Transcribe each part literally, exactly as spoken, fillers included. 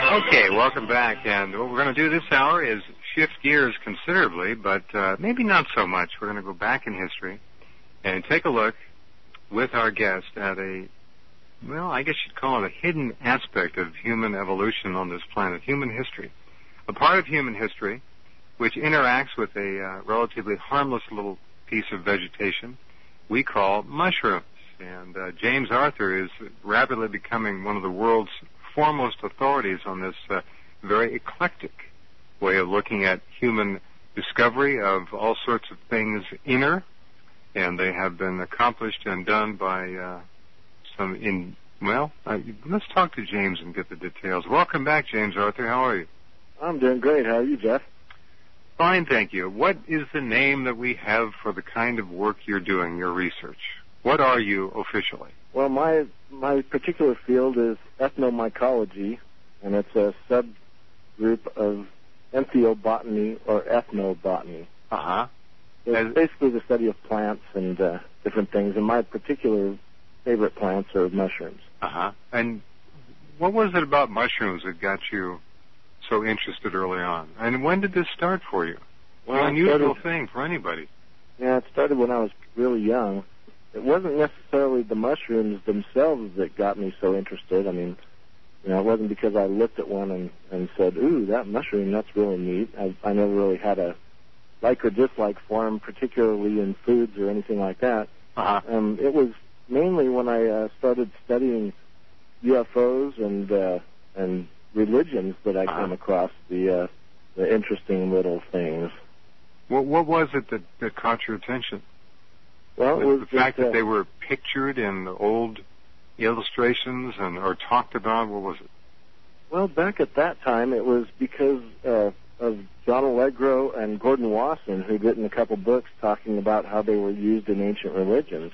Okay, welcome back. And what we're going to do this hour is shift gears considerably, but uh, maybe not so much. We're going to go back in history and take a look with our guest at a, well, I guess you'd call it a hidden aspect of human evolution on this planet, human history. A part of human history which interacts with a uh, relatively harmless little piece of vegetation we call mushrooms. And uh, James Arthur is rapidly becoming one of the world's foremost authorities on this uh, very eclectic way of looking at human discovery of all sorts of things inner, and they have been accomplished and done by uh, some in, well, uh, let's talk to James and get the details. Welcome back, James Arthur. How are you? I'm doing great. How are you, Jeff? Fine, thank you. What is the name that we have for the kind of work you're doing, your research? What are you officially? Well, my my particular field is ethnomycology, and it's a subgroup of entheobotany or ethnobotany. Uh-huh. It's As, basically the study of plants and uh, different things, and my particular favorite plants are mushrooms. Uh-huh. And what was it about mushrooms that got you so interested early on? And when did this start for you? Well, An unusual started, thing for anybody. Yeah, it started when I was really young. It wasn't necessarily the mushrooms themselves that got me so interested. I mean, you know, it wasn't because I looked at one and, and said, ooh, that mushroom, that's really neat. I, I never really had a like or dislike for them, particularly in foods or anything like that. Uh-huh. Um, it was mainly when I uh, started studying U F Os and uh, and religions that I uh-huh. came across the uh, the interesting little things. What, what was it that, that caught your attention? Well, it the was the fact just, uh, that they were pictured in old illustrations and or talked about. What was it? Well, back at that time, it was because uh, of John Allegro and Gordon Wasson, who'd written a couple books talking about how they were used in ancient religions.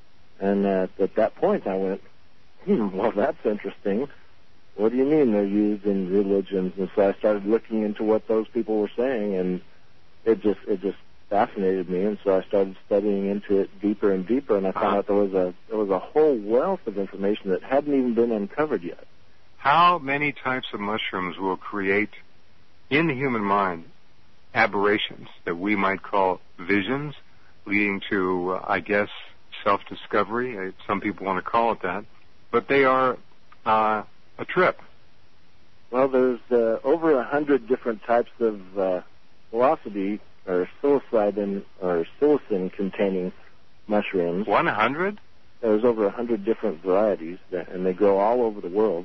And uh, at that point, I went, hmm, well, that's interesting. What do you mean they're used in religions? And so I started looking into what those people were saying, and it just it just fascinated me. And so I started studying into it deeper and deeper, and I found uh-huh. out there was a there was a whole wealth of information that hadn't even been uncovered yet. How many types of mushrooms will create in the human mind aberrations that we might call visions, leading to, uh, I guess, self-discovery? Uh, some people want to call it that, but they are uh, a trip. Well, there's uh, over a hundred different types of uh, psilocybin or psilocybin or psilocin-containing mushrooms. One hundred? There's over a hundred different varieties, that, and they grow all over the world,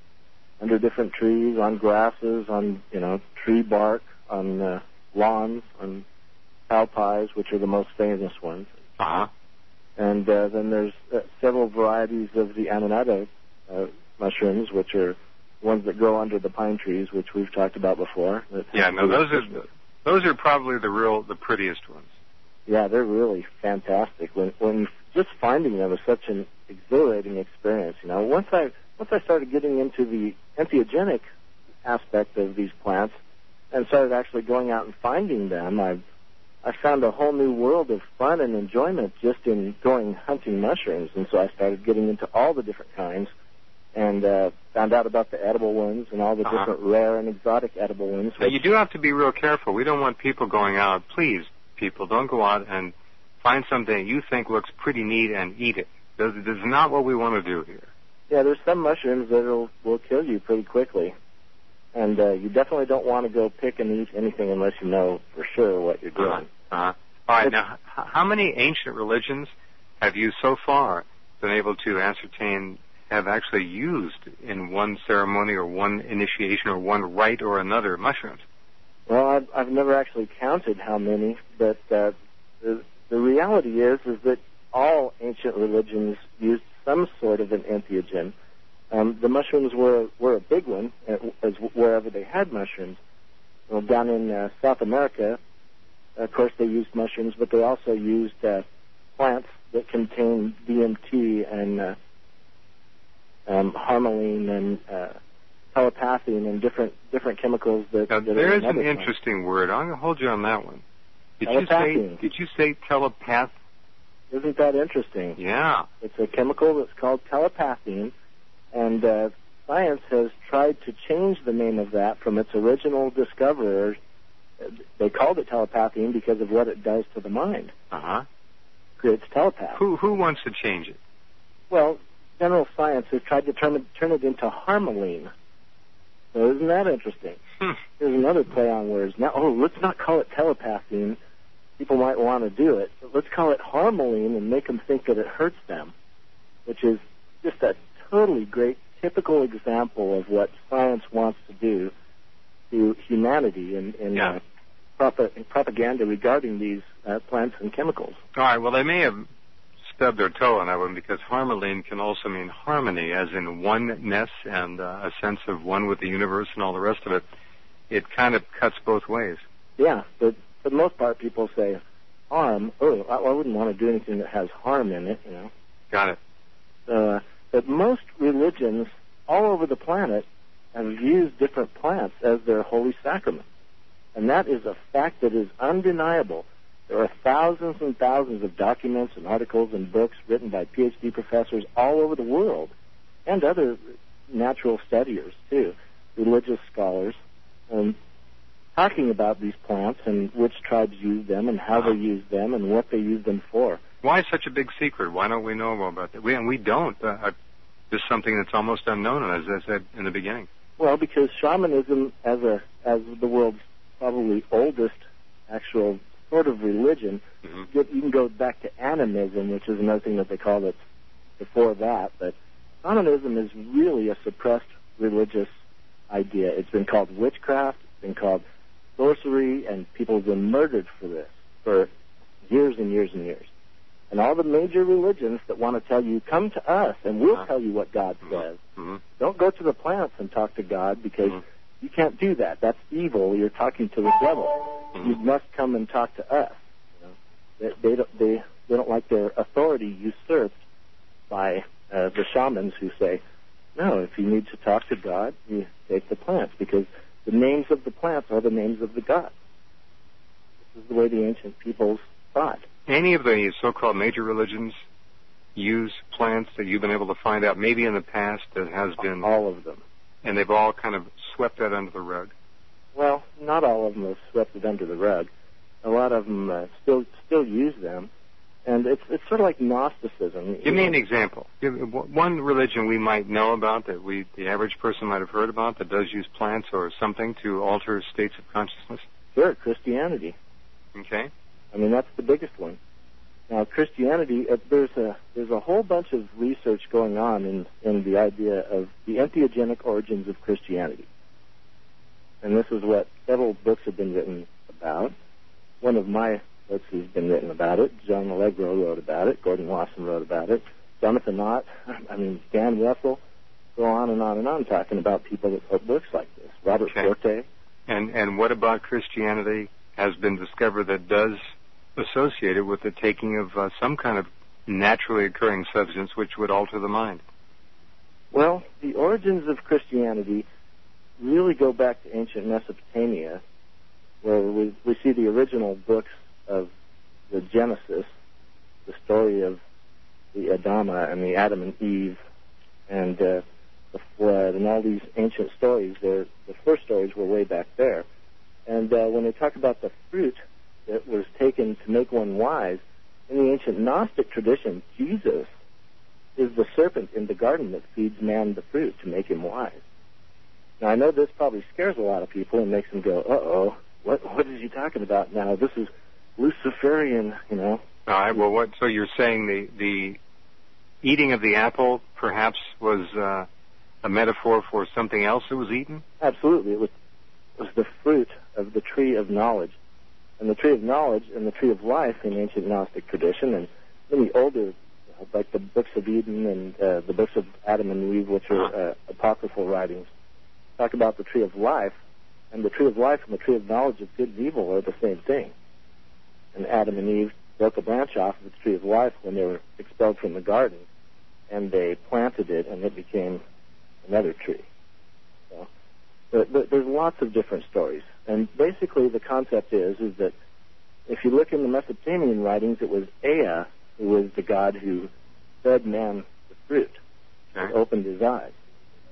under different trees, on grasses, on you know tree bark, on uh, lawns, on cow pies, which are the most famous ones. Uh-huh. And uh, then there's uh, several varieties of the Amanita uh, mushrooms, which are ones that grow under the pine trees, which we've talked about before. Yeah, no, those are those are probably the real the prettiest ones. Yeah, they're really fantastic. When when just finding them is such an exhilarating experience. You know, once I once I started getting into the entheogenic aspect of these plants and started actually going out and finding them, I I found a whole new world of fun and enjoyment just in going hunting mushrooms. And so I started getting into all the different kinds and uh, found out about the edible ones and all the uh-huh. different rare and exotic edible ones. Now, you do have to be real careful. We don't want people going out. Please, people, don't go out and find something that you think looks pretty neat and eat it. This is not what we want to do here. Yeah, there's some mushrooms that will, will kill you pretty quickly. And uh, you definitely don't want to go pick and eat anything unless you know for sure what you're doing. Uh-huh. Uh-huh. All right, now, h- how many ancient religions have you so far been able to ascertain have actually used in one ceremony or one initiation or one rite or another mushrooms? Well, I've, I've never actually counted how many, but uh, the, the reality is is that all ancient religions used some sort of an entheogen. Um, the mushrooms were were a big one, as wherever they had mushrooms. Well, down in uh, South America, of course, they used mushrooms, but they also used uh, plants that contain D M T and uh, um, harmaline and uh, telepathine and different different chemicals that. Now, that there are is in an other interesting plants. word. I'm going to hold you on that one. Did you say? Telepathine. Did you say telepath? Isn't that interesting? Yeah. It's a chemical that's called telepathine, and uh, science has tried to change the name of that from its original discoverer. They called it telepathine because of what it does to the mind. Uh-huh. Creates telepath. Who who wants to change it? Well, general science has tried to turn it, turn it into harmaline. So isn't that interesting? Hmm. There's another play on words. Now, oh, let's not call it telepathine. People might want to do it. But let's call it harmaline and make them think that it hurts them, which is just a totally great, typical example of what science wants to do to humanity in, in yeah. uh, prop- propaganda regarding these uh, plants and chemicals. All right, well, they may have stubbed their toe on that one because harmaline can also mean harmony, as in oneness and uh, a sense of one with the universe and all the rest of it. It kind of cuts both ways. Yeah, but for the most part, people say harm. Oh, I, I wouldn't want to do anything that has harm in it, you know. Got it. Uh, but most religions all over the planet have used different plants as their holy sacrament. And that is a fact that is undeniable. There are thousands and thousands of documents and articles and books written by P H D professors all over the world, and other natural studiers, too, religious scholars, um, talking about these plants and which tribes use them and how they use them and what they use them for. Why such a big secret? Why don't we know more about that? We, and we don't. Uh, this is something that's almost unknown, as I said in the beginning. Well, because shamanism, as a as the world's probably oldest actual sort of religion, mm-hmm. you can go back to animism, which is another thing that they call it before that. But shamanism is really a suppressed religious idea. It's been called witchcraft. It's been called sorcery, and people have been murdered for this for years and years and years. And all the major religions that want to tell you, come to us and we'll uh-huh. tell you what God mm-hmm. says. Mm-hmm. Don't go to the plants and talk to God, because mm-hmm. you can't do that. That's evil. You're talking to the devil. Mm-hmm. You must come and talk to us. You know? they, they, don't, they, they don't like their authority usurped by uh, the shamans who say, no, if you need to talk to God, you take the plants, because the names of the plants are the names of the gods. This is the way the ancient peoples thought. Any of the so-called major religions use plants that you've been able to find out, maybe in the past, that has been... All of them. And they've all kind of swept that under the rug? Well, not all of them have swept it under the rug. A lot of them uh, still still use them. And it's it's sort of like Gnosticism. Give me an example. Give, one religion we might know about, that we the average person might have heard about, that does use plants or something to alter states of consciousness? Sure, Christianity. Okay. I mean, that's the biggest one. Now, Christianity, uh, there's a there's a whole bunch of research going on in, in the idea of the entheogenic origins of Christianity. And this is what several books have been written about. One of my books has been written about it. John Allegro wrote about it. Gordon Wasson wrote about it. Jonathan Ott, I mean, Dan Russell, go on and on and on talking about people that wrote books like this. Robert okay. Forte. And and what about Christianity has been discovered that does associate it with the taking of uh, some kind of naturally occurring substance which would alter the mind? Well, the origins of Christianity really go back to ancient Mesopotamia, where we, we see the original books of the Genesis, the story of the Adama and the Adam and Eve, and uh, the flood, and all these ancient stories. The first stories were way back there. And uh, when they talk about the fruit that was taken to make one wise, in the ancient Gnostic tradition, Jesus is the serpent in the garden that feeds man the fruit to make him wise. Now, I know this probably scares a lot of people and makes them go, uh-oh, what what is he talking about now? This is Luciferian, you know. All right, well, what, so you're saying the, the eating of the apple perhaps was uh, a metaphor for something else that was eaten? Absolutely. It was, it was the fruit of the tree of knowledge. And the tree of knowledge and the tree of life in ancient Gnostic tradition, and many older, like the books of Eden and uh, the books of Adam and Eve, which are uh, apocryphal writings, talk about the tree of life. And the tree of life and the tree of knowledge of good and evil are the same thing. And Adam and Eve broke a branch off of the tree of life when they were expelled from the garden, and they planted it, and it became another tree. So, but, but there's lots of different stories. And basically the concept is, is that if you look in the Mesopotamian writings, it was Ea who was the god who fed man the fruit, okay. and opened his eyes.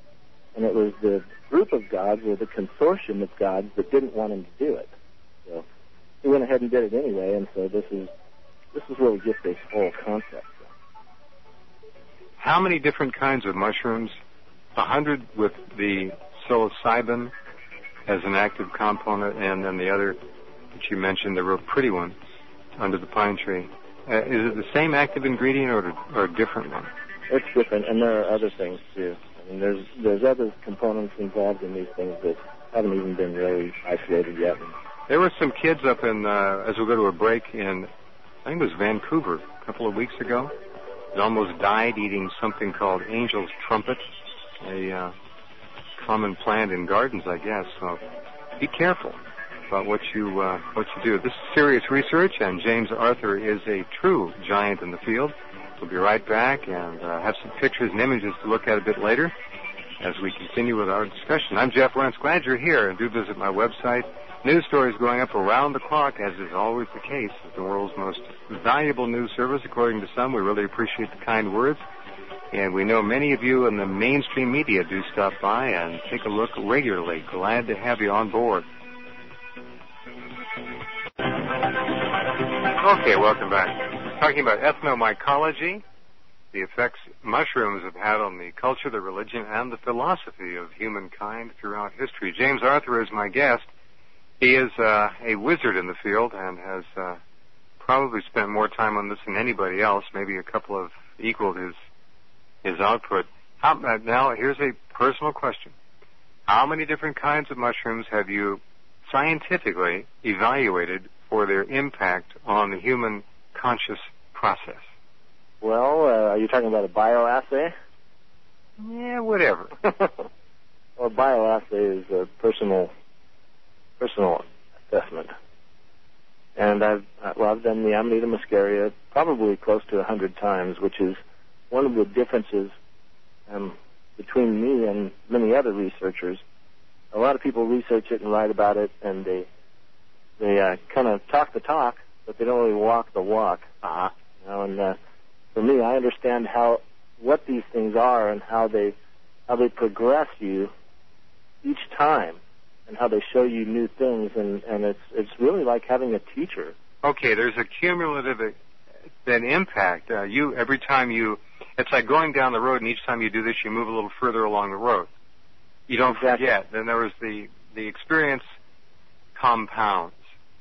and it was the group of gods or the consortium of gods that didn't want him to do it. So he went ahead and did it anyway, and so this is this is where we get this whole concept from. How many different kinds of mushrooms? A hundred with the psilocybin as an active component, and then the other that you mentioned, the real pretty one under the pine tree. Uh, is it the same active ingredient or, or a different one? It's different, and there are other things too. I mean, there's there's other components involved in these things that haven't even been really isolated yet. There were some kids up in, uh, as we go to a break in, I think it was Vancouver, a couple of weeks ago, that almost died eating something called angel's trumpet, a uh, common plant in gardens, I guess. So be careful about what you uh, what you do. This is serious research, and James Arthur is a true giant in the field. We'll be right back and uh, have some pictures and images to look at a bit later as we continue with our discussion. I'm Jeff Lentz. Glad you're here, and do visit my website. News stories going up around the clock, as is always the case. It's the world's most valuable news service, according to some. We really appreciate the kind words. And we know many of you in the mainstream media do stop by and take a look regularly. Glad to have you on board. Okay, welcome back. Talking about ethnomycology, the effects mushrooms have had on the culture, the religion, and the philosophy of humankind throughout history. James Arthur is my guest. He is uh, a wizard in the field and has uh, probably spent more time on this than anybody else, maybe a couple of equaled his his output. How, uh, now, here's a personal question. How many different kinds of mushrooms have you scientifically evaluated for their impact on the human conscious process? Well, uh, are you talking about a bioassay? Yeah, whatever. Well, bioassay is a personal personal assessment. And I've, well, I've done the Amanita muscaria probably close to a hundred times, which is one of the differences um, between me and many other researchers. A lot of people research it and write about it, and they they uh, kind of talk the talk, but they don't really walk the walk. Uh-huh. You know, and uh, for me, I understand how what these things are and how they how they progress you each time, and how they show you new things, and, and it's it's really like having a teacher. Okay, there's a cumulative then impact. Uh, you every time you, it's like going down the road, and each time you do this, you move a little further along the road. You don't Exactly. forget. Then there was the the experience compounds.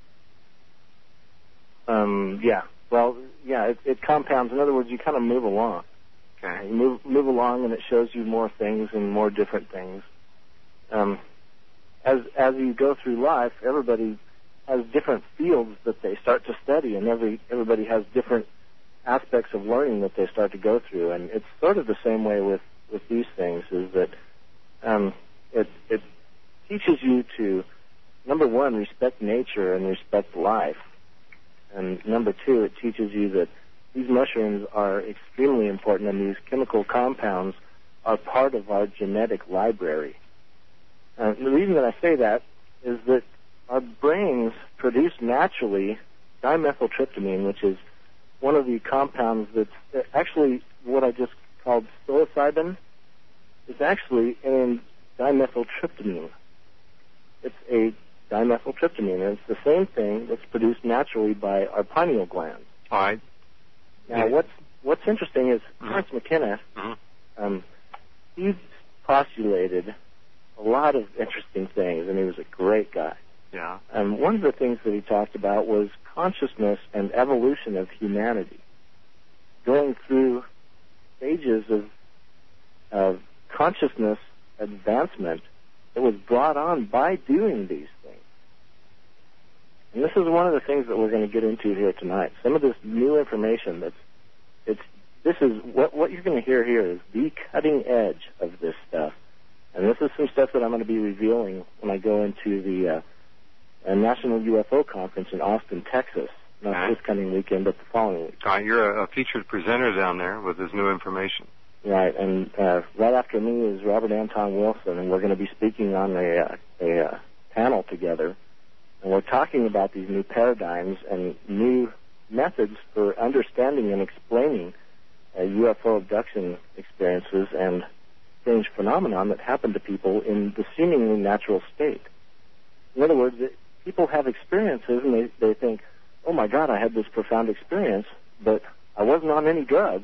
Um, yeah. Well, yeah, it, it compounds. In other words, you kind of move along. Okay. You move move along, and it shows you more things and more different things. Um, as as you go through life, everybody has different fields that they start to study, and every everybody has different aspects of learning that they start to go through. And it's sort of the same way with, with these things, is that um, it it teaches you to, number one, respect nature and respect life. And number two, it teaches you that these mushrooms are extremely important, and these chemical compounds are part of our genetic library. Uh, the reason that I say that is that our brains produce naturally dimethyltryptamine, which is one of the compounds that's actually what I just called psilocybin. It's actually in dimethyltryptamine. It's a dimethyltryptamine, and it's the same thing that's produced naturally by our pineal glands. All right. Now, Yeah. what's what's interesting is Mm-hmm. Terence McKenna, Mm-hmm. um, he postulated a lot of interesting things, and he was a great guy. Yeah. And one of the things that he talked about was consciousness and evolution of humanity, going through stages of, of consciousness advancement that was brought on by doing these things. And this is one of the things that we're going to get into here tonight. Some of this new information that's, it's, this is, what, what you're going to hear here is the cutting edge of this stuff. And this is some stuff that I'm going to be revealing when I go into the uh, uh, National U F O Conference in Austin, Texas. Not Right. this coming weekend, but the following week. All right, you're a, a featured presenter down there with this new information. Right, and uh, right after me is Robert Anton Wilson, and we're going to be speaking on a, uh, a uh, panel together. And we're talking about these new paradigms and new methods for understanding and explaining uh, U F O abduction experiences and strange phenomenon that happened to people in the seemingly natural state. In other words, it, people have experiences and they, they think, oh my God, I had this profound experience, but I wasn't on any drugs.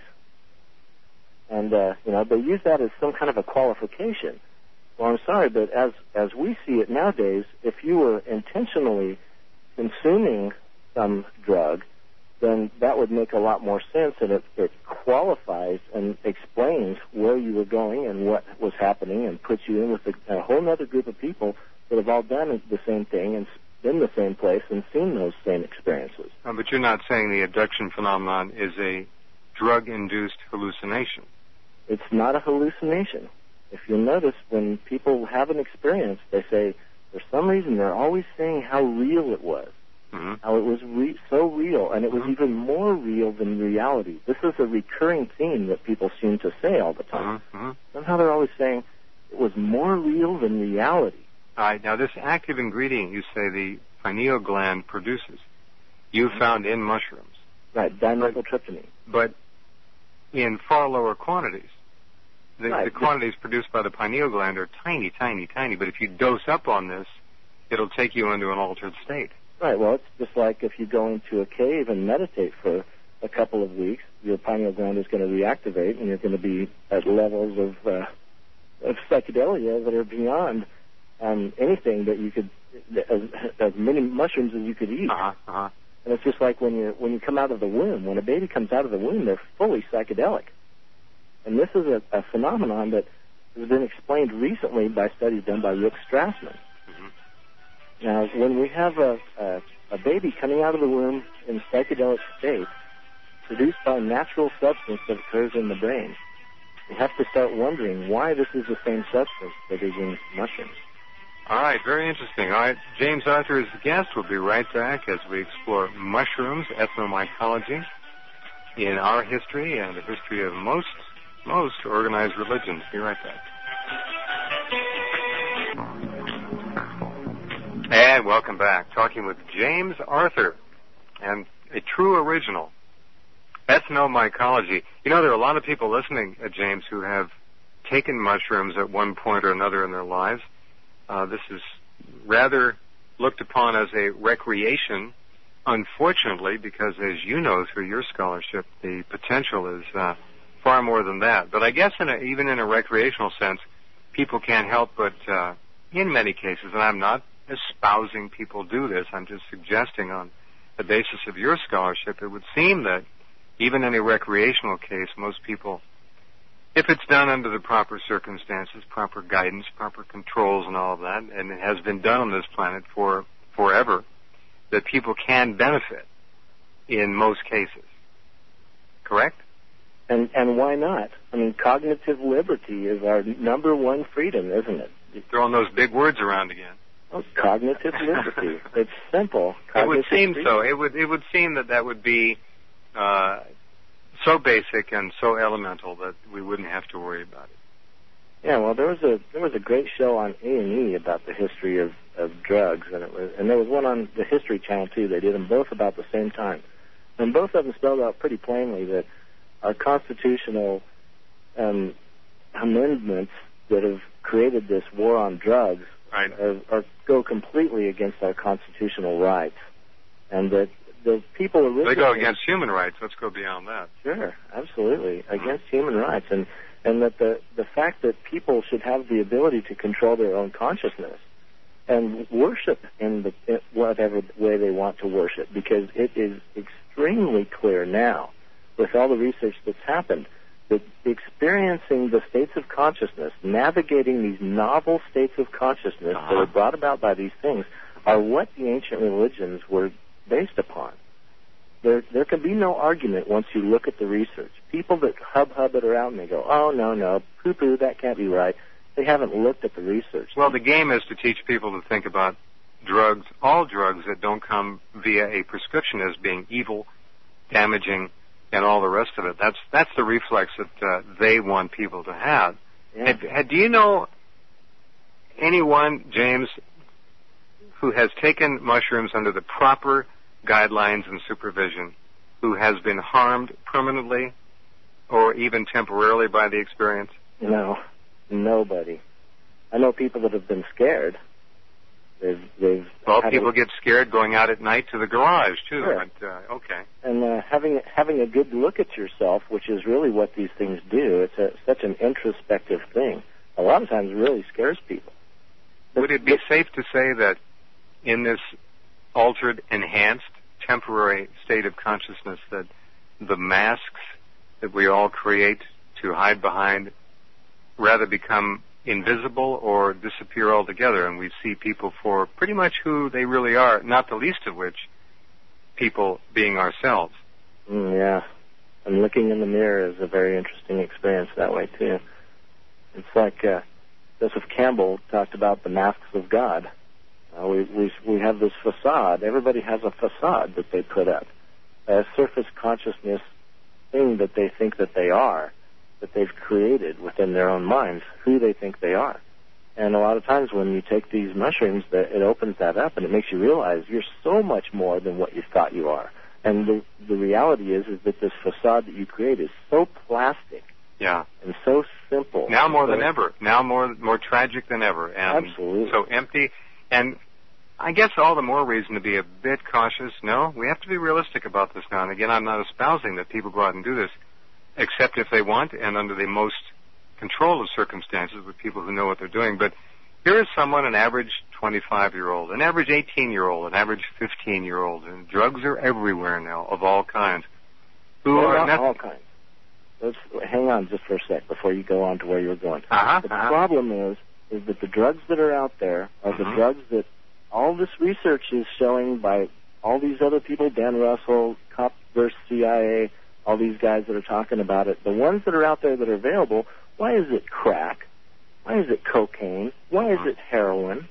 And, uh, you know, they use that as some kind of a qualification. Well, I'm sorry, but as, as we see it nowadays, if you were intentionally consuming some drug, then that would make a lot more sense, and it, it qualifies and explains where you were going and what was happening and puts you in with a, a whole other group of people that have all done the same thing and been the same place and seen those same experiences. Uh, but you're not saying the abduction phenomenon is a drug-induced hallucination. It's not a hallucination. If you'll notice, when people have an experience, they say, for some reason, they're always saying how real it was, mm-hmm. how it was re- so real, and it was mm-hmm. even more real than reality. This is a recurring theme that people seem to say all the time. Mm-hmm. Somehow they're always saying it was more real than reality. All right. Now, this active ingredient you say the pineal gland produces, you mm-hmm. found in mushrooms. Right, dimethyltryptamine. But in far lower quantities. The, right. the quantities produced by the pineal gland are tiny, tiny, tiny. But if you dose up on this, it'll take you into an altered state. Right. Well, it's just like if you go into a cave and meditate for a couple of weeks, your pineal gland is going to reactivate, and you're going to be at levels of uh, of psychedelia that are beyond um, anything that you could, as, as many mushrooms as you could eat. Uh-huh, uh-huh. And it's just like when you when you come out of the womb. When a baby comes out of the womb, they're fully psychedelic. And this is a, a phenomenon that has been explained recently by studies done by Rick Strassman. Mm-hmm. Now, when we have a, a, a baby coming out of the womb in psychedelic state, produced by a natural substance that occurs in the brain, we have to start wondering why this is the same substance that is in mushrooms. All right, very interesting. All right, James Arthur is the guest. We'll be right back as we explore mushrooms, ethnomycology, in our history and the history of most most organized religions. Be right back. And welcome back. Talking with James Arthur, and a true original, ethnomycology. You know, there are a lot of people listening, uh, James, who have taken mushrooms at one point or another in their lives. Uh, this is rather looked upon as a recreation, unfortunately, because as you know through your scholarship, the potential is uh, far more than that. But I guess in a, even in a recreational sense, people can't help but, uh, in many cases, and I'm not espousing people do this, I'm just suggesting on the basis of your scholarship, it would seem that even in a recreational case, most people, if it's done under the proper circumstances, proper guidance, proper controls and all of that, and it has been done on this planet for forever, that people can benefit in most cases. Correct? And and why not? I mean, cognitive liberty is our number one freedom, isn't it? You're throwing those big words around again. Oh, cognitive liberty. It's simple. Cognitive it would seem freedom. so. It would it would seem that that would be uh, so basic and so elemental that we wouldn't have to worry about it. Yeah, well, there was a there was a great show on A and E about the history of, of drugs, and it was and there was one on the History Channel too. They did them both about the same time, and both of them spelled out pretty plainly that our constitutional um, amendments that have created this war on drugs right. are, are go completely against our constitutional rights, and that the people originally... They go against human rights. Let's go beyond that. Sure, absolutely, mm-hmm. against human rights, and and that the the fact that people should have the ability to control their own consciousness and worship in the in whatever way they want to worship, because it is extremely clear now, with all the research that's happened, that experiencing the states of consciousness, navigating these novel states of consciousness uh-huh. that are brought about by these things, are what the ancient religions were based upon. There, there can be no argument once you look at the research. People that hub-hub it around and they go, oh, no, no, poo-poo, that can't be right. They haven't looked at the research. Well, the game is to teach people to think about drugs, all drugs that don't come via a prescription, as being evil, damaging, and all the rest of it. That's that's the reflex that uh, they want people to have. Yeah. Had, had, do you know anyone, James, who has taken mushrooms under the proper guidelines and supervision, who has been harmed permanently or even temporarily by the experience? No, no. nobody. I know people that have been scared. They've, they've well, people a, get scared going out at night to the garage, too. Sure. But, uh, okay. And uh, having having a good look at yourself, which is really what these things do, it's a, such an introspective thing. A lot of times it really scares people. But, Would it be safe to say that in this altered, enhanced, temporary state of consciousness that the masks that we all create to hide behind rather become invisible or disappear altogether, and we see people for pretty much who they really are, not the least of which people being ourselves? Mm, yeah. And looking in the mirror is a very interesting experience that way, too. It's like uh, Joseph Campbell talked about the masks of God. Uh, we, we, we have this facade. Everybody has a facade that they put up, a surface consciousness thing that they think that they are, that they've created within their own minds, who they think they are. And a lot of times when you take these mushrooms, that it opens that up and it makes you realize you're so much more than what you thought you are. And the, the reality is, is that this facade that you create is so plastic. Yeah. And so simple. Now more so, than ever. Now more more tragic than ever. And absolutely. So empty. And I guess all the more reason to be a bit cautious. No, we have to be realistic about this now. And again, I'm not espousing that people go out and do this, except if they want and under the most controlled circumstances with people who know what they're doing. But here is someone, an average twenty-five-year-old, an average eighteen-year-old, an average fifteen-year-old, and drugs are everywhere now of all kinds. Who well, are not all kinds. Let's hang on just for a sec before you go on to where you were going. Uh-huh, the uh-huh. problem is, is that the drugs that are out there are mm-hmm. the drugs that all this research is showing by all these other people, Dan Russell, Cop versus C I A, all these guys that are talking about it. The ones that are out there that are available, why is it crack? Why is it cocaine? Why is it heroin?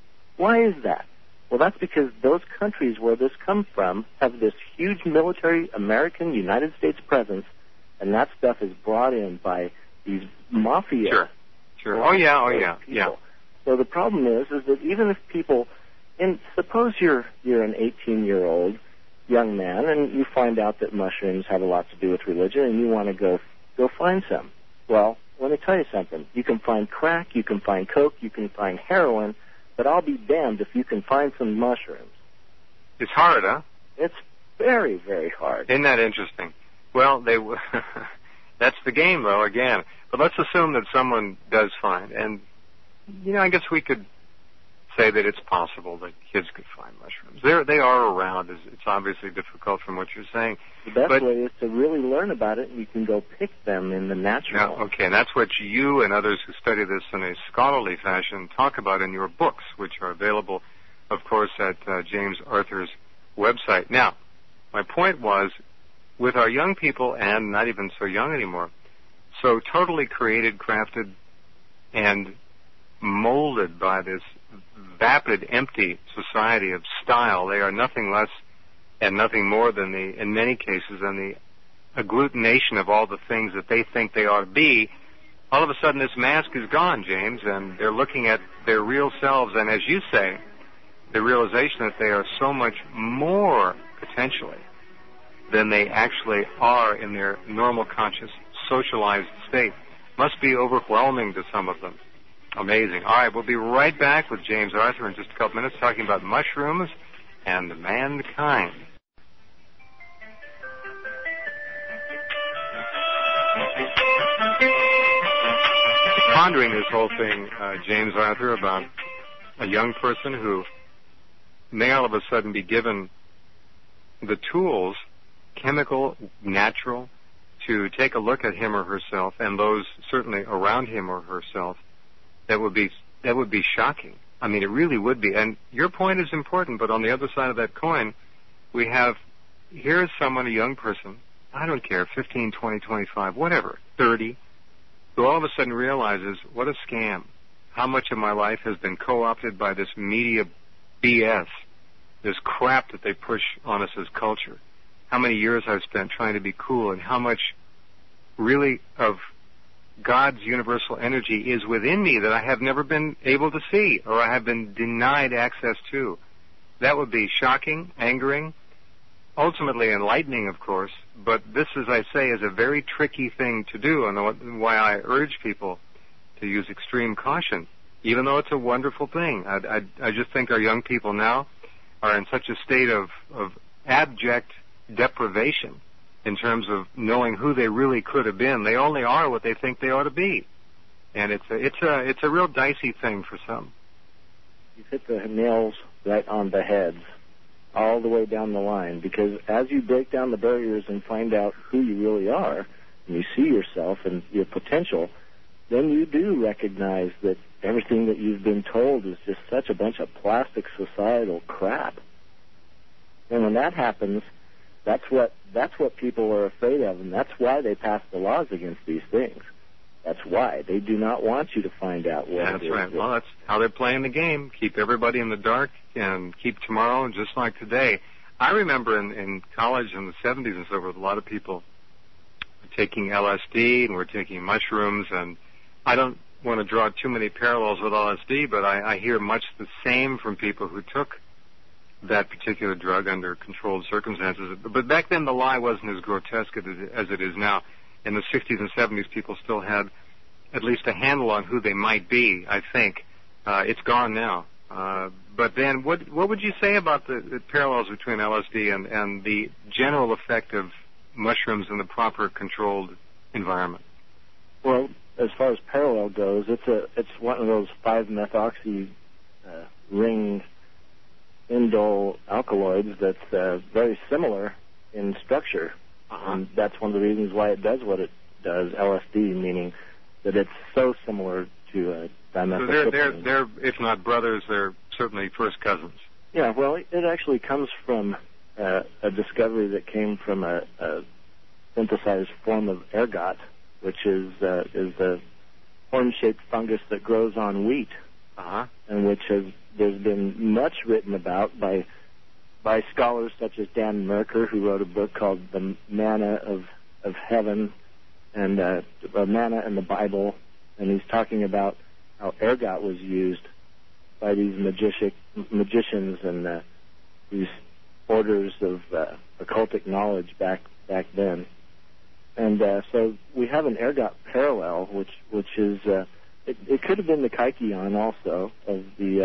Why is that? Well, that's because those countries where this comes from have this huge military American United States presence, and that stuff is brought in by these mafia. Sure, sure. Oh, yeah, oh, yeah, people. yeah. So the problem is, is that even if people, and suppose you're you're an eighteen-year-old young man, and you find out that mushrooms have a lot to do with religion, and you want to go go find some. Well, let me tell you something. You can find crack, you can find coke, you can find heroin, but I'll be damned if you can find some mushrooms. It's hard, huh? It's very, very hard. Isn't that interesting? Well, they w- that's the game, though, again. But let's assume that someone does find, and, you know, I guess we could say that it's possible that kids could find mushrooms. They're, they are around. It's, it's obviously difficult from what you're saying. The best but, way is to really learn about it, and you can go pick them in the natural. Now, okay, and that's what you and others who study this in a scholarly fashion talk about in your books, which are available, of course, at uh, James Arthur's website. Now, my point was, with our young people, and not even so young anymore, so totally created, crafted, and molded by this vapid, empty society of style, they are nothing less and nothing more than the, in many cases, than the agglutination of all the things that they think they ought to be. All of a sudden, this mask is gone, James, and they're looking at their real selves, and as you say, the realization that they are so much more, potentially, than they actually are in their normal, conscious, socialized state must be overwhelming to some of them. Amazing. All right, we'll be right back with James Arthur in just a couple minutes talking about mushrooms and mankind. Pondering this whole thing, uh, James Arthur, about a young person who may all of a sudden be given the tools, chemical, natural, to take a look at him or herself and those certainly around him or herself. That would be that would be shocking. I mean, it really would be. And your point is important, but on the other side of that coin, we have, here's someone, a young person, I don't care, fifteen, twenty, twenty-five, whatever, thirty, who all of a sudden realizes, what a scam. How much of my life has been co-opted by this media B S, this crap that they push on us as culture. How many years I've spent trying to be cool, and how much really of God's universal energy is within me that I have never been able to see, or I have been denied access to. That would be shocking, angering, ultimately enlightening, of course, but this, as I say, is a very tricky thing to do, and why I urge people to use extreme caution, even though it's a wonderful thing. I, I, I just think our young people now are in such a state of, of abject deprivation in terms of knowing who they really could have been. They only are what they think they ought to be. And it's a, it's a, it's a real dicey thing for some. You've hit the nails right on the heads all the way down the line, because as you break down the barriers and find out who you really are, and you see yourself and your potential, then you do recognize that everything that you've been told is just such a bunch of plastic societal crap. And when that happens, that's what that's what people are afraid of, and that's why they pass the laws against these things. That's why. They do not want you to find out what That's it is. right. Well, that's how they're playing the game. Keep everybody in the dark and keep tomorrow just like today. I remember in, in college in the seventies and so forth, a lot of people were taking L S D and were taking mushrooms, and I don't want to draw too many parallels with L S D, but I, I hear much the same from people who took that particular drug under controlled circumstances. But back then the lie wasn't as grotesque as it is now. In the sixties and seventies, people still had at least a handle on who they might be, I think. Uh, it's gone now. Uh, but then what what would you say about the, the parallels between L S D and, and the general effect of mushrooms in the proper controlled environment? Well, as far as parallel goes, it's a it's one of those five-methoxy uh, ring indole alkaloids that's uh, very similar in structure. Uh-huh. And that's one of the reasons why it does what it does, L S D, meaning that it's so similar to uh, dimethyltryptamine. So they're, they're, they're, if not brothers, they're certainly first cousins. Yeah, well, it actually comes from uh, a discovery that came from a, a synthesized form of ergot, which is uh, is a horn-shaped fungus that grows on wheat, uh-huh. and which has there's been much written about by by scholars such as Dan Merker, who wrote a book called The Manna of, of Heaven, and uh, Manna and the Bible, and he's talking about how ergot was used by these magic, magicians and uh, these orders of uh, occultic knowledge back back then. And uh, so we have an ergot parallel, which which is uh, it, it could have been the kykeon also of the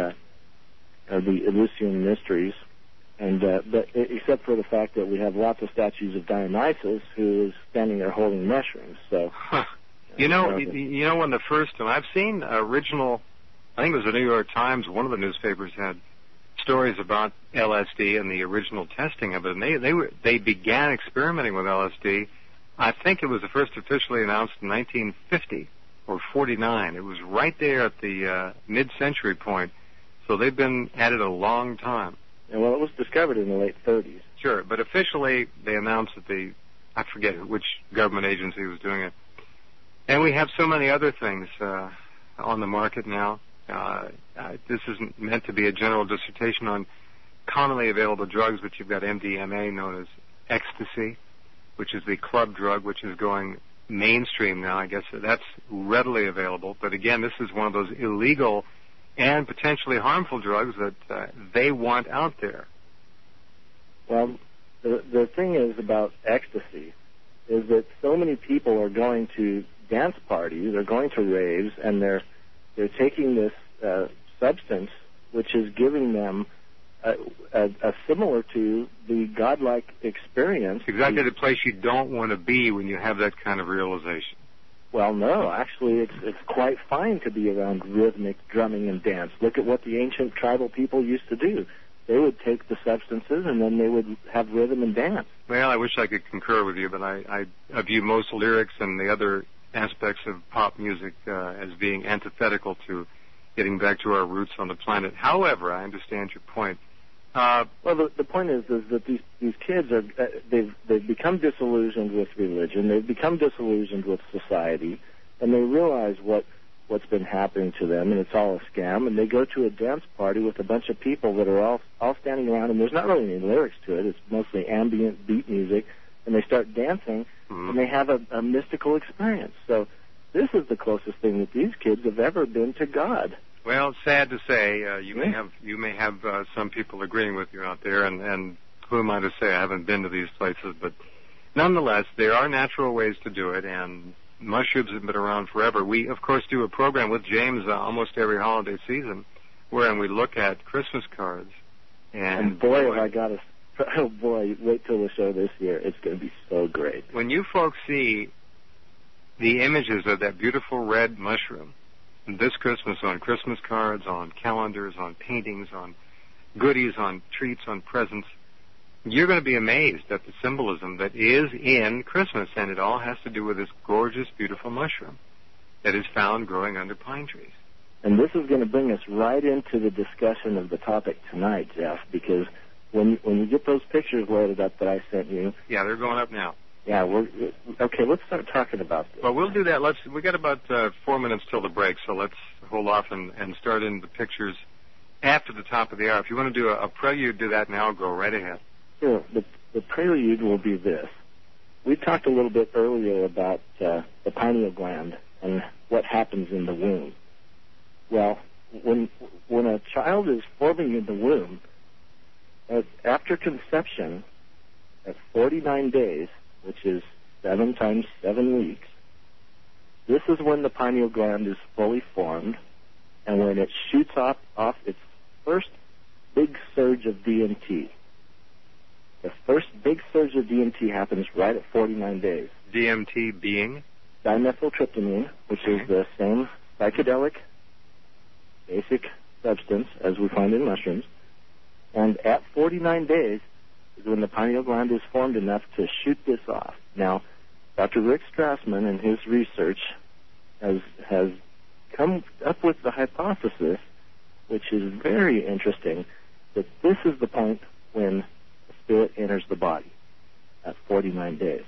uh, of the Eleusinian mysteries. And uh, but except for the fact that we have lots of statues of Dionysus, who is standing there holding mushrooms. So, huh. you know, you, you know, when the first, and I've seen original, I think it was the New York Times. One of the newspapers had stories about L S D and the original testing of it, and they they were they began experimenting with L S D. I think it was the first officially announced in nineteen fifty or forty-nine. It was right there at the uh, mid-century point. So they've been at it a long time. And well, it was discovered in the late thirties. Sure, but officially they announced that the, I forget which government agency was doing it. And we have so many other things uh, on the market now. Uh, uh, this isn't meant to be a general dissertation on commonly available drugs, but you've got M D M A, known as ecstasy, which is the club drug, which is going mainstream now. I guess that's readily available. But again, this is one of those illegal and potentially harmful drugs that uh, they want out there. Well, the, the thing is about ecstasy is that so many people are going to dance parties, they're going to raves, and they're they're taking this uh, substance, which is giving them a, a, a similar to the godlike experience. Exactly the place you don't want to be when you have that kind of realization. Well, no, actually, it's it's quite fine to be around rhythmic drumming and dance. Look at what the ancient tribal people used to do. They would take the substances and then they would have rhythm and dance. Well, I wish I could concur with you, but I, I view most lyrics and the other aspects of pop music uh, as being antithetical to getting back to our roots on the planet. However, I understand your point. Uh, well, the, the point is, is that these these kids are uh, they've they've become disillusioned with religion. They've become disillusioned with society, and they realize what what's been happening to them, and it's all a scam. And they go to a dance party with a bunch of people that are all all standing around, and there's not really any lyrics to it. It's mostly ambient beat music, and they start dancing, mm-hmm. and they have a, a mystical experience. So this is the closest thing that these kids have ever been to God. Well, it's sad to say, uh, you may have you may have uh, some people agreeing with you out there, and, and who am I to say? I haven't been to these places, but nonetheless, there are natural ways to do it, and mushrooms have been around forever. We, of course, do a program with James uh, almost every holiday season wherein we look at Christmas cards. And, and boy, have I got a... Oh, boy, wait till the show this year. It's going to be so great. When you folks see the images of that beautiful red mushroom this Christmas on Christmas cards, on calendars, on paintings, on goodies, on treats, on presents, you're going to be amazed at the symbolism that is in Christmas, and it all has to do with this gorgeous, beautiful mushroom that is found growing under pine trees. And this is going to bring us right into the discussion of the topic tonight, Jeff, because when when you get those pictures loaded up that I sent you... Yeah, they're going up now. Yeah, we're... Okay, let's start talking about this. Well, we'll do that. Let's. We got about uh, four minutes till the break, so let's hold off and, and start in the pictures after the top of the hour. If you want to do a, a prelude to that now, go right ahead. Sure. The, the prelude will be this. We talked a little bit earlier about uh, the pineal gland and what happens in the womb. Well, when when a child is forming in the womb, At, after conception, at forty-nine days, which is seven times seven weeks, this is when the pineal gland is fully formed and when it shoots off, off its first big surge of D M T. The first big surge of D M T happens right at forty-nine days. D M T being? Dimethyltryptamine, which okay. is the same psychedelic basic substance as we find in mushrooms. And at forty-nine days is when the pineal gland is formed enough to shoot this off. Now, Doctor Rick Strassman and his research has has come up with the hypothesis, which is very interesting, that this is the point when the spirit enters the body at forty-nine days.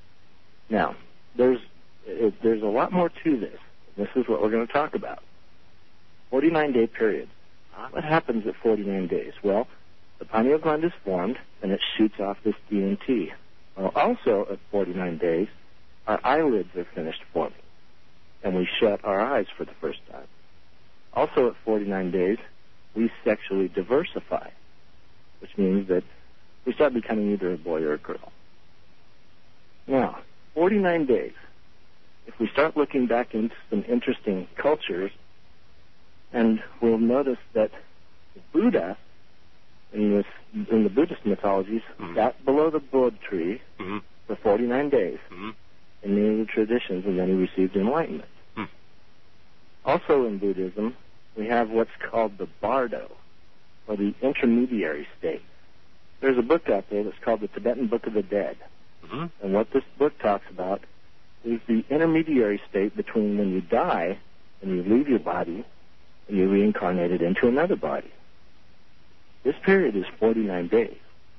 Now, there's it, there's a lot more to this. This is what we're going to talk about. forty-nine day period. What happens at forty-nine days? Well, the pineal gland is formed, and it shoots off this D M T. Well, also at forty-nine days, our eyelids are finished forming, and we shut our eyes for the first time. Also at forty-nine days, we sexually diversify, which means that we start becoming either a boy or a girl. Now, forty-nine days, if we start looking back into some interesting cultures, and we'll notice that Buddha, in, this, in the Buddhist mythologies, mm-hmm. sat below the Bodh tree mm-hmm. for forty-nine days mm-hmm. in many of the traditions, and then he received enlightenment. Mm. Also in Buddhism, we have what's called the Bardo, or the intermediary state. There's a book out there that's called the Tibetan Book of the Dead. Mm-hmm. And what this book talks about is the intermediary state between when you die and you leave your body and you're reincarnated into another body. This period is forty-nine days.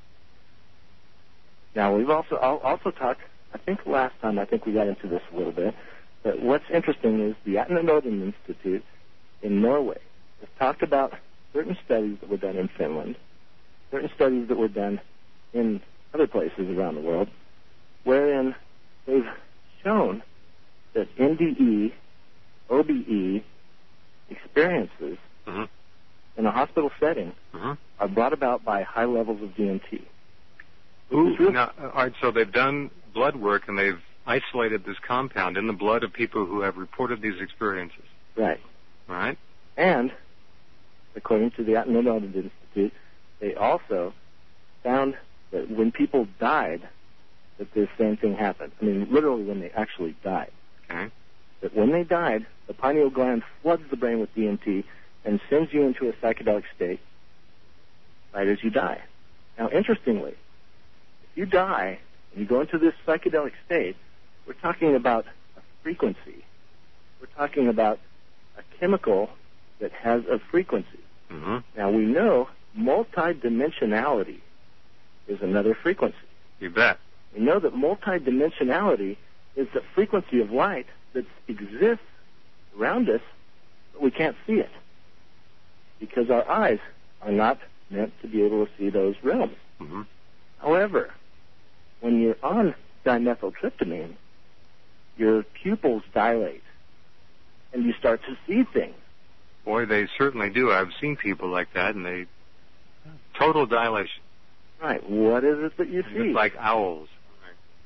Now, we've also I'll also talked, I think last time, I think we got into this a little bit, but what's interesting is the Atnanoden Institute in Norway has talked about certain studies that were done in Finland, certain studies that were done in other places around the world, wherein they've shown that N D E, O B E, experiences mm-hmm. in a hospital setting mm-hmm. are brought about by high levels of D M T. Ooh, really now, all right, so they've done blood work and they've isolated this compound in the blood of people who have reported these experiences. Right. Right. And, according to the Atnanoden Institute, they also found that when people died, that this same thing happened. I mean, literally when they actually died. Okay. That when they died, the pineal gland floods the brain with D M T and sends you into a psychedelic state right as you die. Now, interestingly, if you die and you go into this psychedelic state, we're talking about a frequency. We're talking about a chemical that has a frequency. Mm-hmm. Now, we know multidimensionality is another frequency. You bet. We know that multidimensionality is the frequency of light that exists around us, but we can't see it because our eyes are not meant to be able to see those realms. Mm-hmm. However, when you're on dimethyltryptamine, your pupils dilate and you start to see things. Boy, they certainly do. I've seen people like that, and they total dilation. Right. What is it that you see? It's like owls.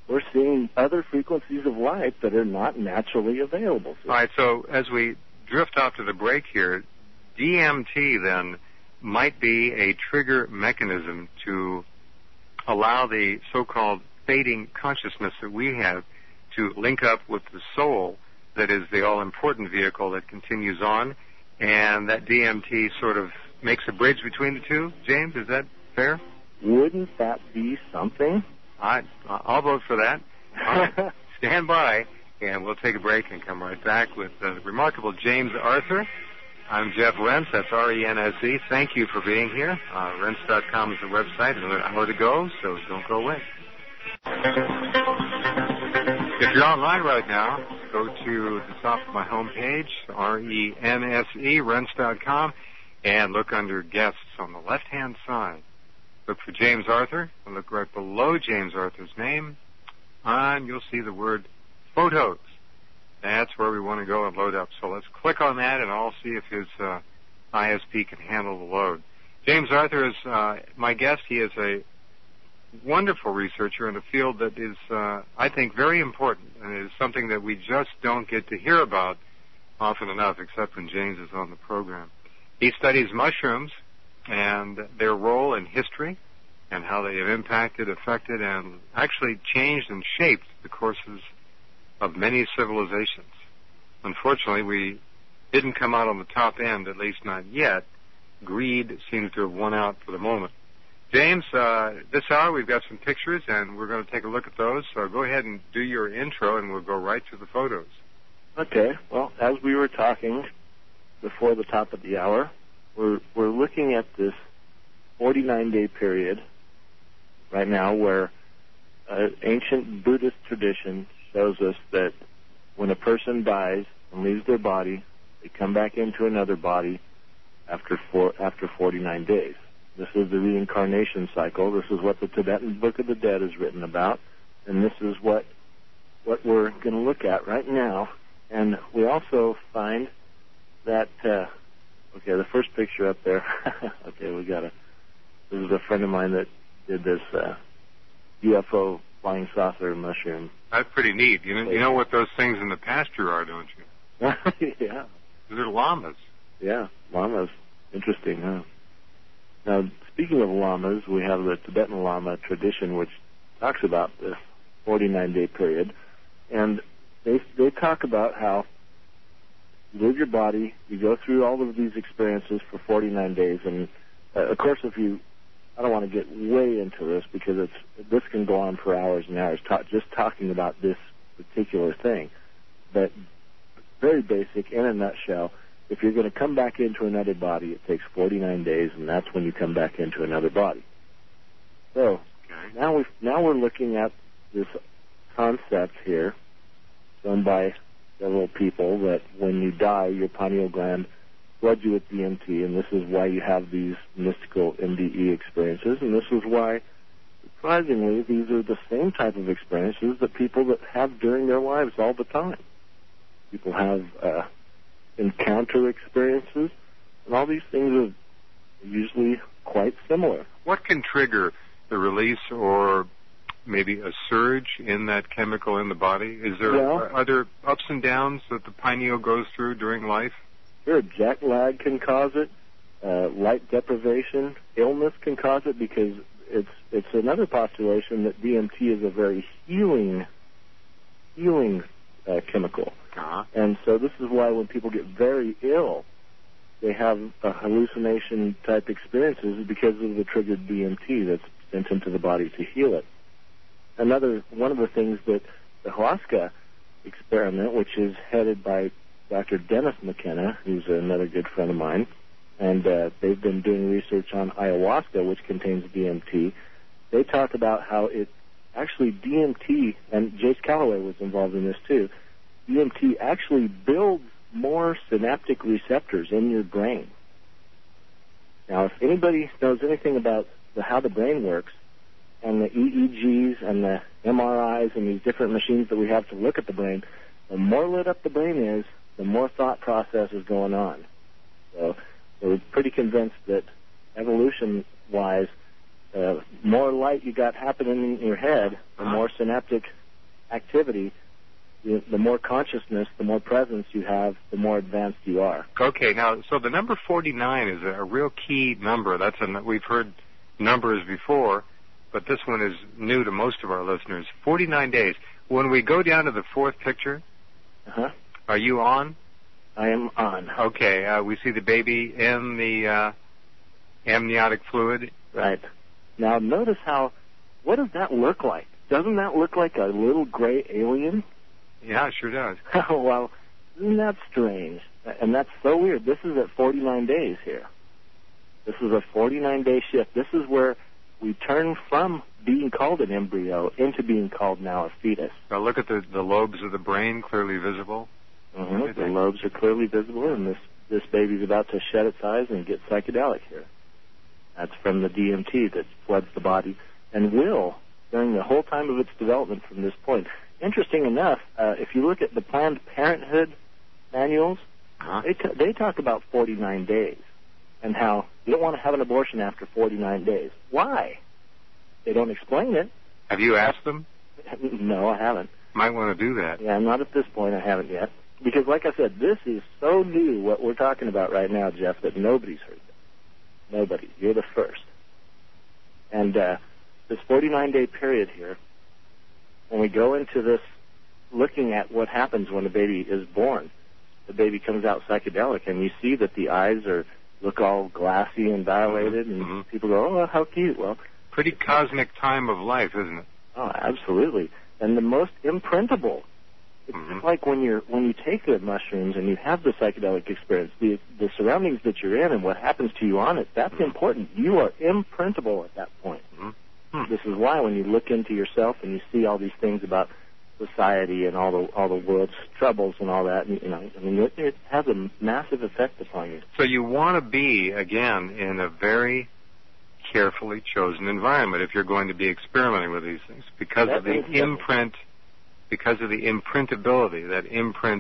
we're seeing other frequencies of light that are not naturally available to us. All right, so as we drift off to the break here, D M T then might be a trigger mechanism to allow the so-called fading consciousness that we have to link up with the soul that is the all-important vehicle that continues on, and that D M T sort of makes a bridge between the two. James, is that fair? Wouldn't that be something? I, I'll vote for that. Right. Stand by, and we'll take a break and come right back with the remarkable James Arthur. I'm Jeff Rense. That's R E N S E. Thank you for being here. Uh, Rense dot com is the website. Another hour to go, so don't go away. If you're online right now, go to the top of my homepage, R E N S E, Rense dot com, and look under guests on the left-hand side. Look for James Arthur, and look right below James Arthur's name, and you'll see the word photos. That's where we want to go and load up. So let's click on that, and I'll see if his uh, I S P can handle the load. James Arthur is uh, my guest. He is a wonderful researcher in a field that is, uh, I think, very important, and is something that we just don't get to hear about often enough, except when James is on the program. He studies mushrooms and their role in history and how they have impacted, affected, and actually changed and shaped the courses of many civilizations. Unfortunately, we didn't come out on the top end, at least not yet. Greed seems to have won out for the moment. James, uh, this hour we've got some pictures, and we're going to take a look at those. So go ahead and do your intro, and we'll go right to the photos. Okay. Well, as we were talking before the top of the hour, we're we're looking at this forty-nine day period right now where uh, ancient Buddhist tradition shows us that when a person dies and leaves their body, they come back into another body after four, after forty-nine days. This is the reincarnation cycle. This is what the Tibetan Book of the Dead is written about, and this is what what we're going to look at right now. And we also find that, uh, okay, the first picture up there, okay, we got a, this is a friend of mine that did this uh, U F O flying saucer mushroom. That's pretty neat. You know, you know what those things in the pasture are, don't you? Yeah. They're llamas. Yeah, llamas. Interesting, huh? Now, speaking of llamas, we have the Tibetan Lama tradition, which talks about this forty-nine day period. And they they talk about how you leave your body, you go through all of these experiences for forty-nine days. And, uh, of course, if you, I don't want to get way into this because it's this can go on for hours and hours, ta- just talking about this particular thing. But very basic, in a nutshell, if you're going to come back into another body, it takes forty-nine days, and that's when you come back into another body. So okay. now we now we're looking at this concept here, done by several people, that when you die, your pineal gland floods you with D M T, and this is why you have these mystical M D E experiences, and this is why, surprisingly, these are the same type of experiences that people that have during their lives all the time. People have uh, encounter experiences, and all these things are usually quite similar. What can trigger the release or maybe a surge in that chemical in the body? Is there well, are there ups and downs that the pineal goes through during life? Sure, jet lag can cause it. Uh, light deprivation, illness can cause it, because it's it's another postulation that D M T is a very healing healing uh, chemical. Uh-huh. And so this is why when people get very ill, they have a hallucination-type experiences because of the triggered D M T that's sent into the body to heal it. Another one of the things that the ayahuasca experiment, which is headed by Doctor Dennis McKenna, who's another good friend of mine, and uh, they've been doing research on ayahuasca, which contains D M T. They talk about how it actually D M T, and Jace Calloway was involved in this too, D M T actually builds more synaptic receptors in your brain. Now, if anybody knows anything about the, how the brain works, and the E E Gs and the M R Is and these different machines that we have to look at the brain, the more lit up the brain is, the more thought process is going on. So we're pretty convinced that evolution-wise, uh, more light you got happening in your head, the more synaptic activity, the, the more consciousness, the more presence you have, the more advanced you are. Okay, now, so the number forty-nine is a real key number. That's a, we've heard numbers before, but this one is new to most of our listeners. forty-nine days. When we go down to the fourth picture, uh-huh. Are you on? I am on. Okay, uh, we see the baby in the uh, amniotic fluid. Right. Now, notice how, what does that look like? Doesn't that look like a little gray alien? Yeah, it sure does. Well, isn't that strange? And that's so weird. This is at forty-nine days here. This is a forty-nine day shift. This is where we turn from being called an embryo into being called now a fetus. Now look at the, the lobes of the brain clearly visible. Mm-hmm. The lobes are clearly visible, and this, this baby's about to shed its eyes and get psychedelic here. That's from the D M T that floods the body and will during the whole time of its development from this point. Interesting enough, uh, if you look at the Planned Parenthood manuals, uh-huh. they, t- they talk about forty-nine days and how you don't want to have an abortion after forty-nine days. Why? They don't explain it. Have you asked them? No, I haven't. Might want to do that. Yeah, not at this point. I haven't yet. Because, like I said, this is so new, what we're talking about right now, Jeff, that nobody's heard it. Nobody. You're the first. And uh, this forty-nine day period here, when we go into this looking at what happens when a baby is born, the baby comes out psychedelic, and you see that the eyes are look all glassy and dilated, and mm-hmm. people go, oh, how cute. Well, pretty cosmic time of life, isn't it? Oh, absolutely. And the most imprintable. It's mm-hmm. just like when you're when you take the mushrooms and you have the psychedelic experience, the the surroundings that you're in and what happens to you on it, that's mm-hmm. important. You are imprintable at that point. Mm-hmm. This is why when you look into yourself and you see all these things about society and all the all the world's troubles and all that, you know, I mean, it, it has a massive effect upon you. So you want to be, again, in a very carefully chosen environment if you're going to be experimenting with these things because that of the imprint. Because of the imprintability, that imprint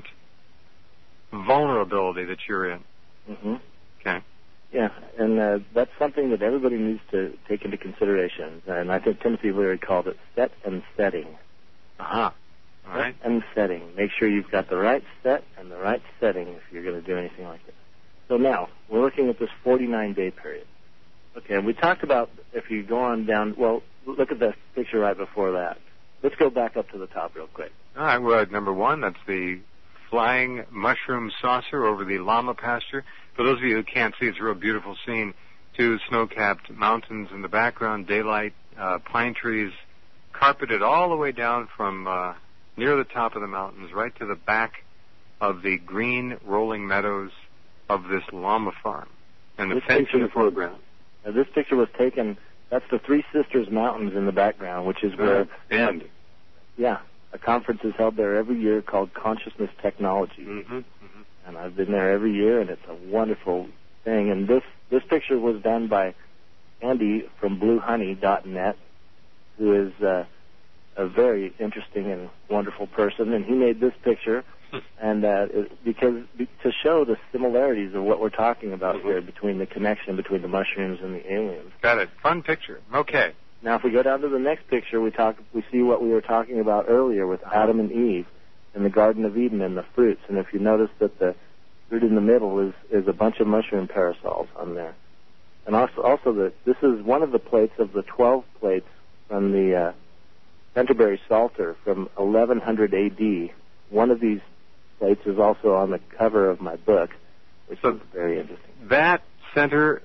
vulnerability that you're in. Mm-hmm. Okay. Yeah, and uh, that's something that everybody needs to take into consideration. And I think Timothy Leary called it set and setting. Uh-huh. All set right. and setting. Make sure you've got the right set and the right setting if you're going to do anything like this. So now, we're looking at this forty-nine day period. Okay, and we talked about if you go on down, well, look at the picture right before that. Let's go back up to the top real quick. All right, well, number one, that's the flying mushroom saucer over the llama pasture. For those of you who can't see, it's a real beautiful scene. Two snow-capped mountains in the background, daylight, uh, pine trees, carpeted all the way down from uh, near the top of the mountains right to the back of the green rolling meadows of this llama farm. And the this fence in the foreground. Uh, this picture was taken... That's the Three Sisters Mountains in the background, which is where... Uh, and? Yeah, a conference is held there every year called Consciousness Technology. Mm-hmm, mm-hmm. And I've been there every year, and it's a wonderful thing. And this, this picture was done by Andy from blue honey dot net, who is uh, a very interesting and wonderful person. And he made this picture and uh, it, because to show the similarities of what we're talking about mm-hmm. here between the connection between the mushrooms and the aliens. Got it. Fun picture. Okay. Now, if we go down to the next picture, we talk. We see what we were talking about earlier with uh-huh. Adam and Eve in the Garden of Eden and the fruits. And if you notice that the fruit in the middle is, is a bunch of mushroom parasols on there. And also, also the, this is one of the plates of the twelve plates from the uh, Canterbury Psalter from eleven hundred A D. One of these plates is also on the cover of my book, which so is very interesting. That center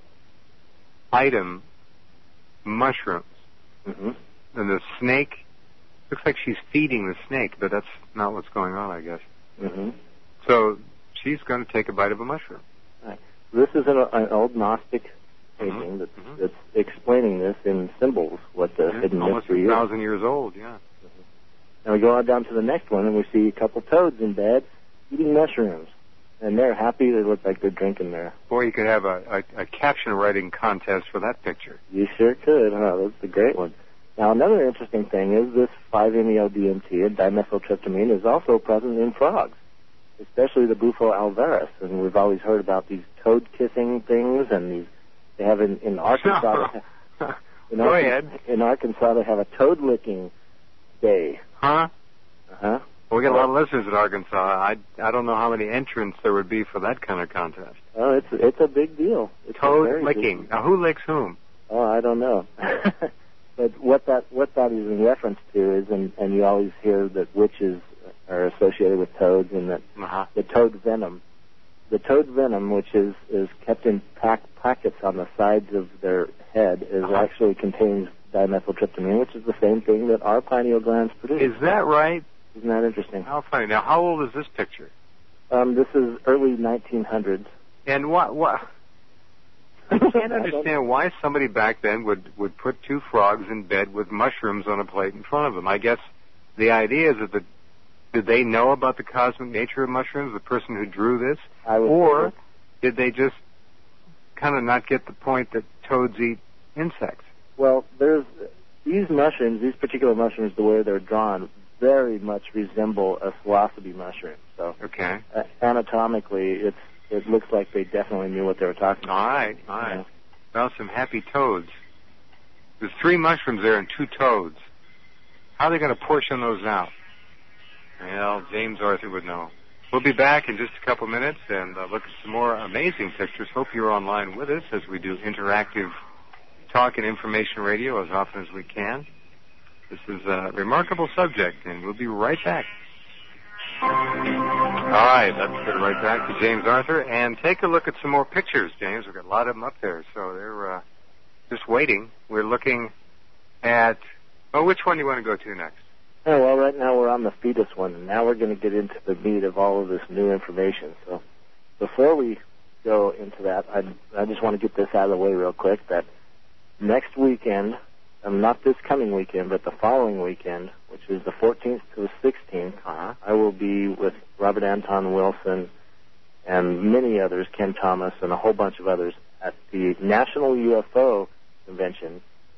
item, mushrooms, mm-hmm. and the snake, looks like she's feeding the snake, but that's not what's going on, I guess. Mm-hmm. So she's going to take a bite of a mushroom. Right. This is an, an old Gnostic painting mm-hmm. that's, mm-hmm. that's explaining this in symbols, what the yeah, hidden almost mystery is. Almost a thousand years old, yeah. Mm-hmm. Now we go on down to the next one, and we see a couple toads in bed eating mushrooms. And they're happy. They look like they're drinking there. Boy, you could have a, a, a caption writing contest for that picture. You sure could. Huh? That's a great one. Now, another interesting thing is this five M E O D M T and dimethyltryptamine is also present in frogs, especially the Bufo alvarez. And we've always heard about these toad-kissing things, and these they have in, in Arkansas. in, Go Arkansas ahead. In Arkansas, they have a toad-licking day. Huh? Uh-huh. Well, we got a lot of listeners in Arkansas. I, I don't know how many entrants there would be for that kind of contest. Oh, it's it's a big deal. It's Toad licking. Now, who licks whom? Oh, I don't know. But what that what that is in reference to is, and, and you always hear that witches are associated with toads, and that uh-huh. the toad venom, the toad venom, which is, is kept in pack, packets on the sides of their head, is uh-huh. actually contains dimethyltryptamine, which is the same thing that our pineal glands produce. Is that right? Isn't that interesting? How funny. Now, how old is this picture? Um, this is early nineteen hundreds. And what? What? I can't understand why somebody back then would, would put two frogs in bed with mushrooms on a plate in front of them. I guess the idea is that the, did they know about the cosmic nature of mushrooms, the person who drew this? I would or think. Did they just kind of not get the point that toads eat insects? Well, there's these mushrooms, these particular mushrooms, the way they're drawn, very much resemble a psilocybe mushroom. So okay. uh, anatomically, it's it looks like they definitely knew what they were talking about. All right, all right. Yeah. Well, some happy toads. There's three mushrooms there and two toads. How are they going to portion those out? Well, James Arthur would know. We'll be back in just a couple minutes and uh, look at some more amazing pictures. Hope you're online with us as we do interactive talk and information radio as often as we can. This is a remarkable subject, and we'll be right back. All right, let's get right back to James Arthur and take a look at some more pictures, James. We've got a lot of them up there, so they're uh, just waiting. We're looking at, oh, which one do you want to go to next? Oh, well, right now we're on the fetus one, and now we're going to get into the meat of all of this new information. So before we go into that, I, I just want to get this out of the way real quick, that next weekend, um, not this coming weekend, but the following weekend, which is the fourteenth to the sixteenth, uh-huh. I will be with Robert Anton Wilson and many others, Ken Thomas and a whole bunch of others, at the National U F O Convention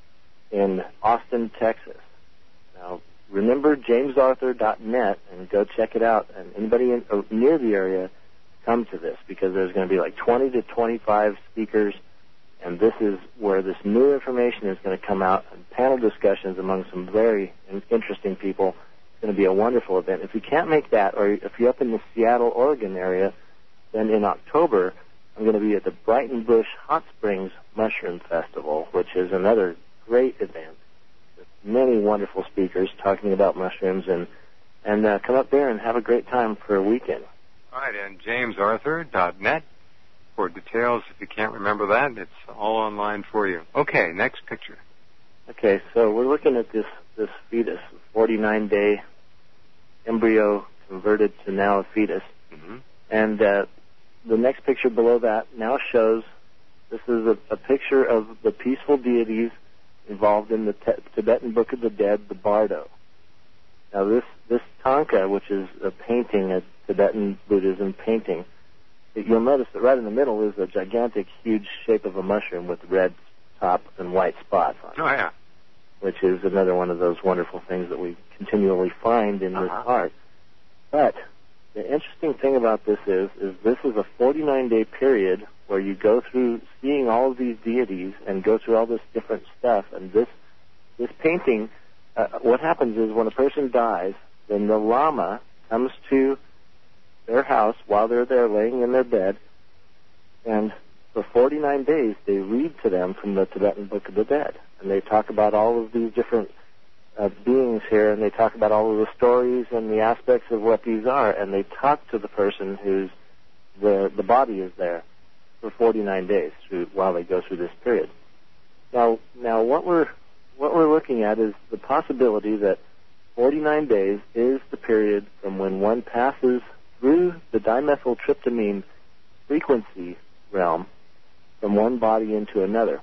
in Austin, Texas. Now, remember james arthur dot net and go check it out. And anybody in, uh, near the area, come to this, because there's going to be like twenty to twenty-five speakers. And this is where this new information is going to come out, and panel discussions among some very interesting people. It's going to be a wonderful event. If you can't make that, or if you're up in the Seattle, Oregon area, then in October, I'm going to be at the Brighton Bush Hot Springs Mushroom Festival, which is another great event with many wonderful speakers talking about mushrooms. And, and uh, come up there and have a great time for a weekend. All right, and james arthur dot net. For details, if you can't remember that, it's all online for you. Okay, next picture. Okay, so we're looking at this, this fetus, forty-nine day embryo converted to now a fetus. Mm-hmm. And uh, the next picture below that now shows, this is a, a picture of the peaceful deities involved in the te- Tibetan Book of the Dead, the Bardo. Now this, this tanka, which is a painting, a Tibetan Buddhism painting, you'll notice that right in the middle is a gigantic, huge shape of a mushroom with red top and white spots on it. Oh, yeah. Which is another one of those wonderful things that we continually find in uh-huh. this art. But the interesting thing about this is, is this is a forty-nine day period where you go through seeing all of these deities and go through all this different stuff. And this, this painting, uh, what happens is when a person dies, then the Lama comes to their house while they're there laying in their bed, and for forty-nine days they read to them from the Tibetan Book of the Dead. And they talk about all of these different uh, beings here, and they talk about all of the stories and the aspects of what these are, and they talk to the person who's the the body is there for forty-nine days through, while they go through this period. Now, now what we're what we're looking at is the possibility that forty-nine days is the period from when one passes through the dimethyltryptamine frequency realm from one body into another.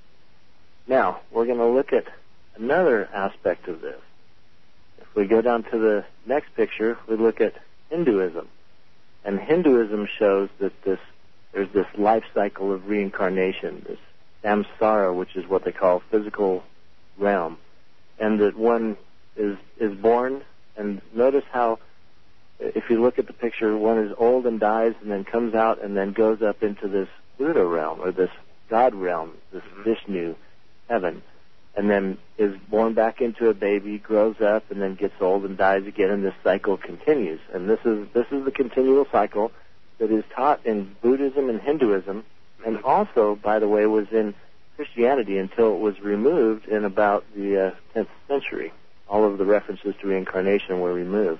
Now, we're going to look at another aspect of this. If we go down to the next picture, we look at Hinduism. And Hinduism shows that this there's this life cycle of reincarnation, this samsara, which is what they call physical realm, and that one is is born, and notice how if you look at the picture, one is old and dies and then comes out and then goes up into this Buddha realm, or this God realm, this Vishnu heaven. and then is born back into a baby, grows up, and then gets old and dies again, and this cycle continues. And this is this is the continual cycle that is taught in Buddhism and Hinduism, and also, by the way, was in Christianity until it was removed in about the uh, tenth century. All of the references to reincarnation were removed.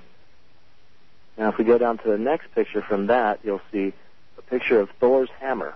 Now, if we go down to the next picture from that, you'll see a picture of Thor's hammer.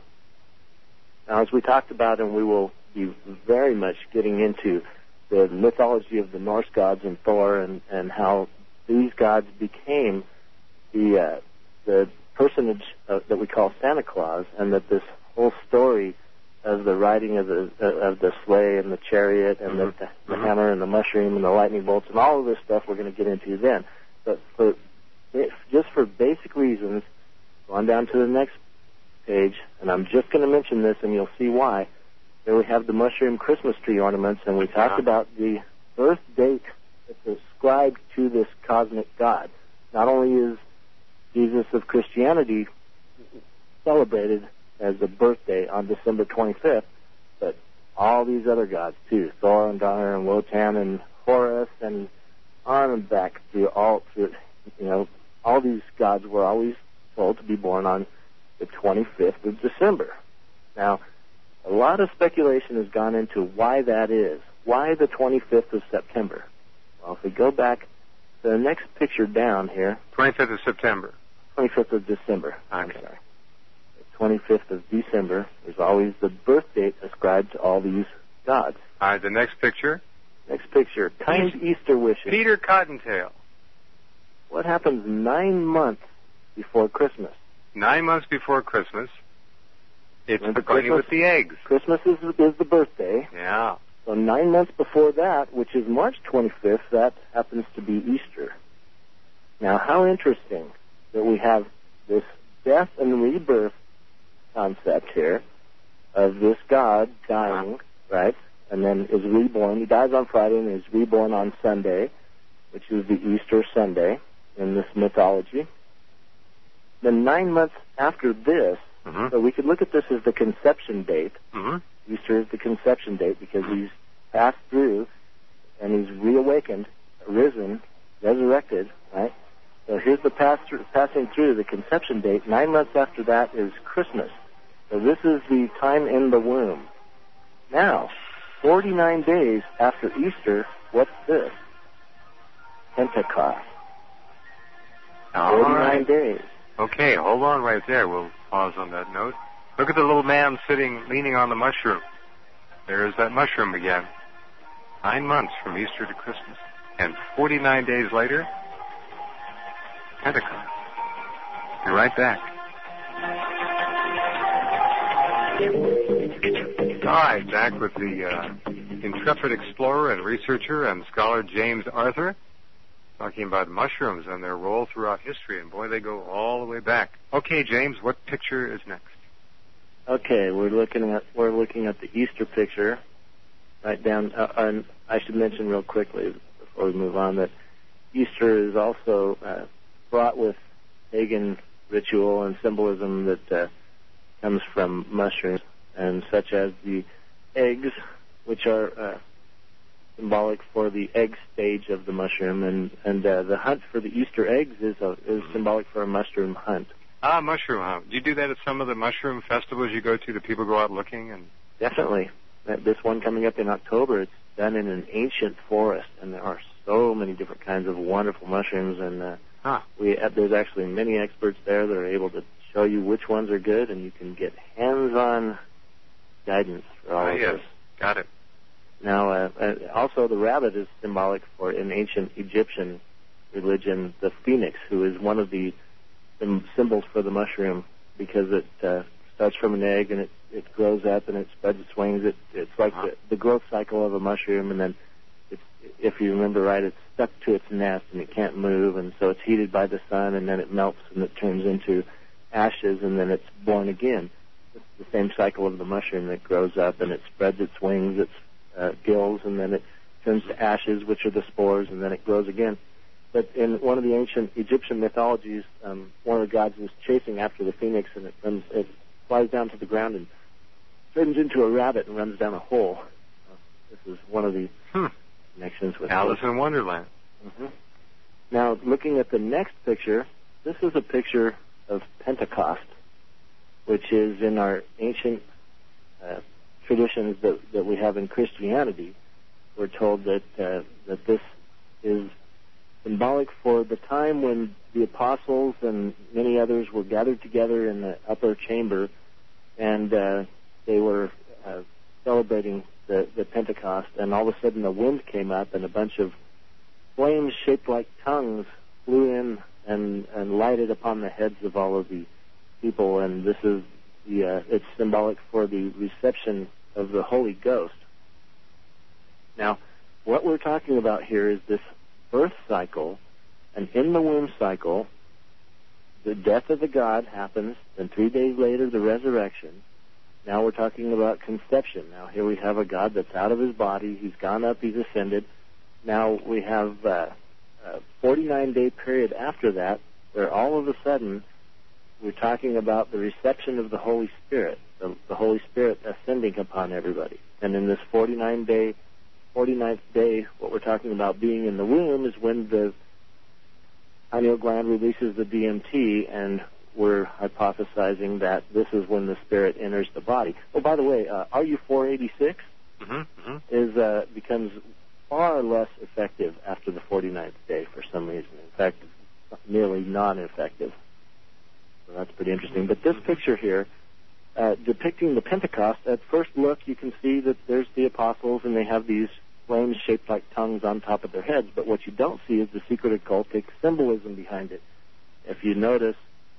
Now, as we talked about, and we will be very much getting into the mythology of the Norse gods and Thor, and, and how these gods became the uh, the personage uh, that we call Santa Claus, and that this whole story of the riding of the uh, of the sleigh and the chariot and mm-hmm. the, the mm-hmm. hammer and the mushroom and the lightning bolts and all of this stuff we're going to get into then. But for just for basic reasons, on down to the next page, and I'm just going to mention this, and you'll see why. There we have the mushroom Christmas tree ornaments, and we talked yeah. about the birth date that's ascribed to this cosmic god. Not only is Jesus of Christianity celebrated as a birthday on December twenty-fifth, but all these other gods too, Thor and Donner and Wotan and Horus, and on and back through all through, you know, all these gods were always told to be born on the twenty-fifth of December. Now, a lot of speculation has gone into why that is. Why the twenty-fifth of September? Well, if we go back to the next picture down here. twenty-fifth of September. twenty-fifth of December. Okay. I'm sorry. The twenty-fifth of December is always the birth date ascribed to all these gods. All right, the next picture. Next picture. Kind Easter wishes. Peter Cottontail. What happens nine months before Christmas? Nine months before Christmas. It's When's the bunny Christmas? with the eggs. Christmas is, is the birthday. Yeah. So nine months before that, which is March twenty-fifth, that happens to be Easter. Now, how interesting that we have this death and rebirth concept here of this God dying, right, and then is reborn. He dies on Friday and is reborn on Sunday, which is the Easter Sunday in this mythology. Then nine months after this, mm-hmm. so we could look at this as the conception date. Mm-hmm. Easter is the conception date because he's passed through and he's reawakened, risen, resurrected, right? So here's the pass through, passing through the conception date. Nine months after that is Christmas. So this is the time in the womb. Now, forty-nine days after Easter, what's this? Pentecost. All forty-nine right. days. Okay, hold on right there. We'll pause on that note. Look at the little man sitting, leaning on the mushroom. There's that mushroom again. Nine months from Easter to Christmas. And forty-nine days later, Pentecost. Be right back. All right, back with the uh, intrepid explorer and researcher and scholar James Arthur, talking about mushrooms and their role throughout history. And boy, they go all the way back. Okay, James, what picture is next? Okay, we're looking at we're looking at the Easter picture, right down. Uh, and I should mention real quickly before we move on that Easter is also uh, fraught with pagan ritual and symbolism that uh, comes from mushrooms, and such as the eggs, which are uh, symbolic for the egg stage of the mushroom, and and uh, the hunt for the Easter eggs is a, is symbolic for a mushroom hunt. Ah, mushroom hunt. Do you do that at some of the mushroom festivals you go to? Do people go out looking? And definitely. This one coming up in October, it's done in an ancient forest, and there are so many different kinds of wonderful mushrooms, and uh, huh. we uh, there's actually many experts there that are able to show you which ones are good, and you can get hands-on guidance for all oh, of yes. this. Got it. Now, uh, uh, also the rabbit is symbolic for, in ancient Egyptian religion, the phoenix, who is one of the, the symbols for the mushroom, because it uh, starts from an egg and it, it grows up and it spreads its wings. It, it's like uh-huh. the, the growth cycle of a mushroom, and then, it's, if you remember right, it's stuck to its nest and it can't move, and so it's heated by the sun, and then it melts and it turns into ashes, and then it's born again. It's the same cycle of the mushroom that grows up and it spreads its wings, its uh, gills, and then it turns to ashes, which are the spores, and then it grows again. But in one of the ancient Egyptian mythologies, um, one of the gods is chasing after the phoenix, and it runs, it flies down to the ground and turns into a rabbit and runs down a hole. Uh, This is one of the hmm. connections with Alice hope. in Wonderland. Mm-hmm. Now, looking at the next picture, this is a picture of Pentecost, which is in our ancient uh, traditions that, that we have in Christianity. We're told that uh, that this is symbolic for the time when the apostles and many others were gathered together in the upper chamber, and uh, they were uh, celebrating the, the Pentecost, and all of a sudden the wind came up and a bunch of flames shaped like tongues flew in and, and lighted upon the heads of all of the people, and this is the uh, it's symbolic for the reception of the Holy Ghost. Now, what we're talking about here is this birth cycle, and in the womb cycle, the death of the God happens, and three days later the resurrection. Now we're talking about conception. Now here we have a God that's out of his body. He's gone up. He's ascended. Now we have uh, a forty-nine day period after that where all of a sudden we're talking about the reception of the Holy Spirit, the, the Holy Spirit ascending upon everybody. And in this forty-nine day, forty-ninth day, what we're talking about being in the womb is when the pineal gland releases the D M T, and we're hypothesizing that this is when the spirit enters the body. Oh, by the way, uh, R U four eighty-six mm-hmm, mm-hmm. is uh, becomes far less effective after the forty-ninth day for some reason. In fact, it's nearly non-effective. So that's pretty interesting. But this picture here, uh, depicting the Pentecost, at first look you can see that there's the apostles and they have these flames shaped like tongues on top of their heads, but what you don't see is the secret occultic symbolism behind it. If you notice,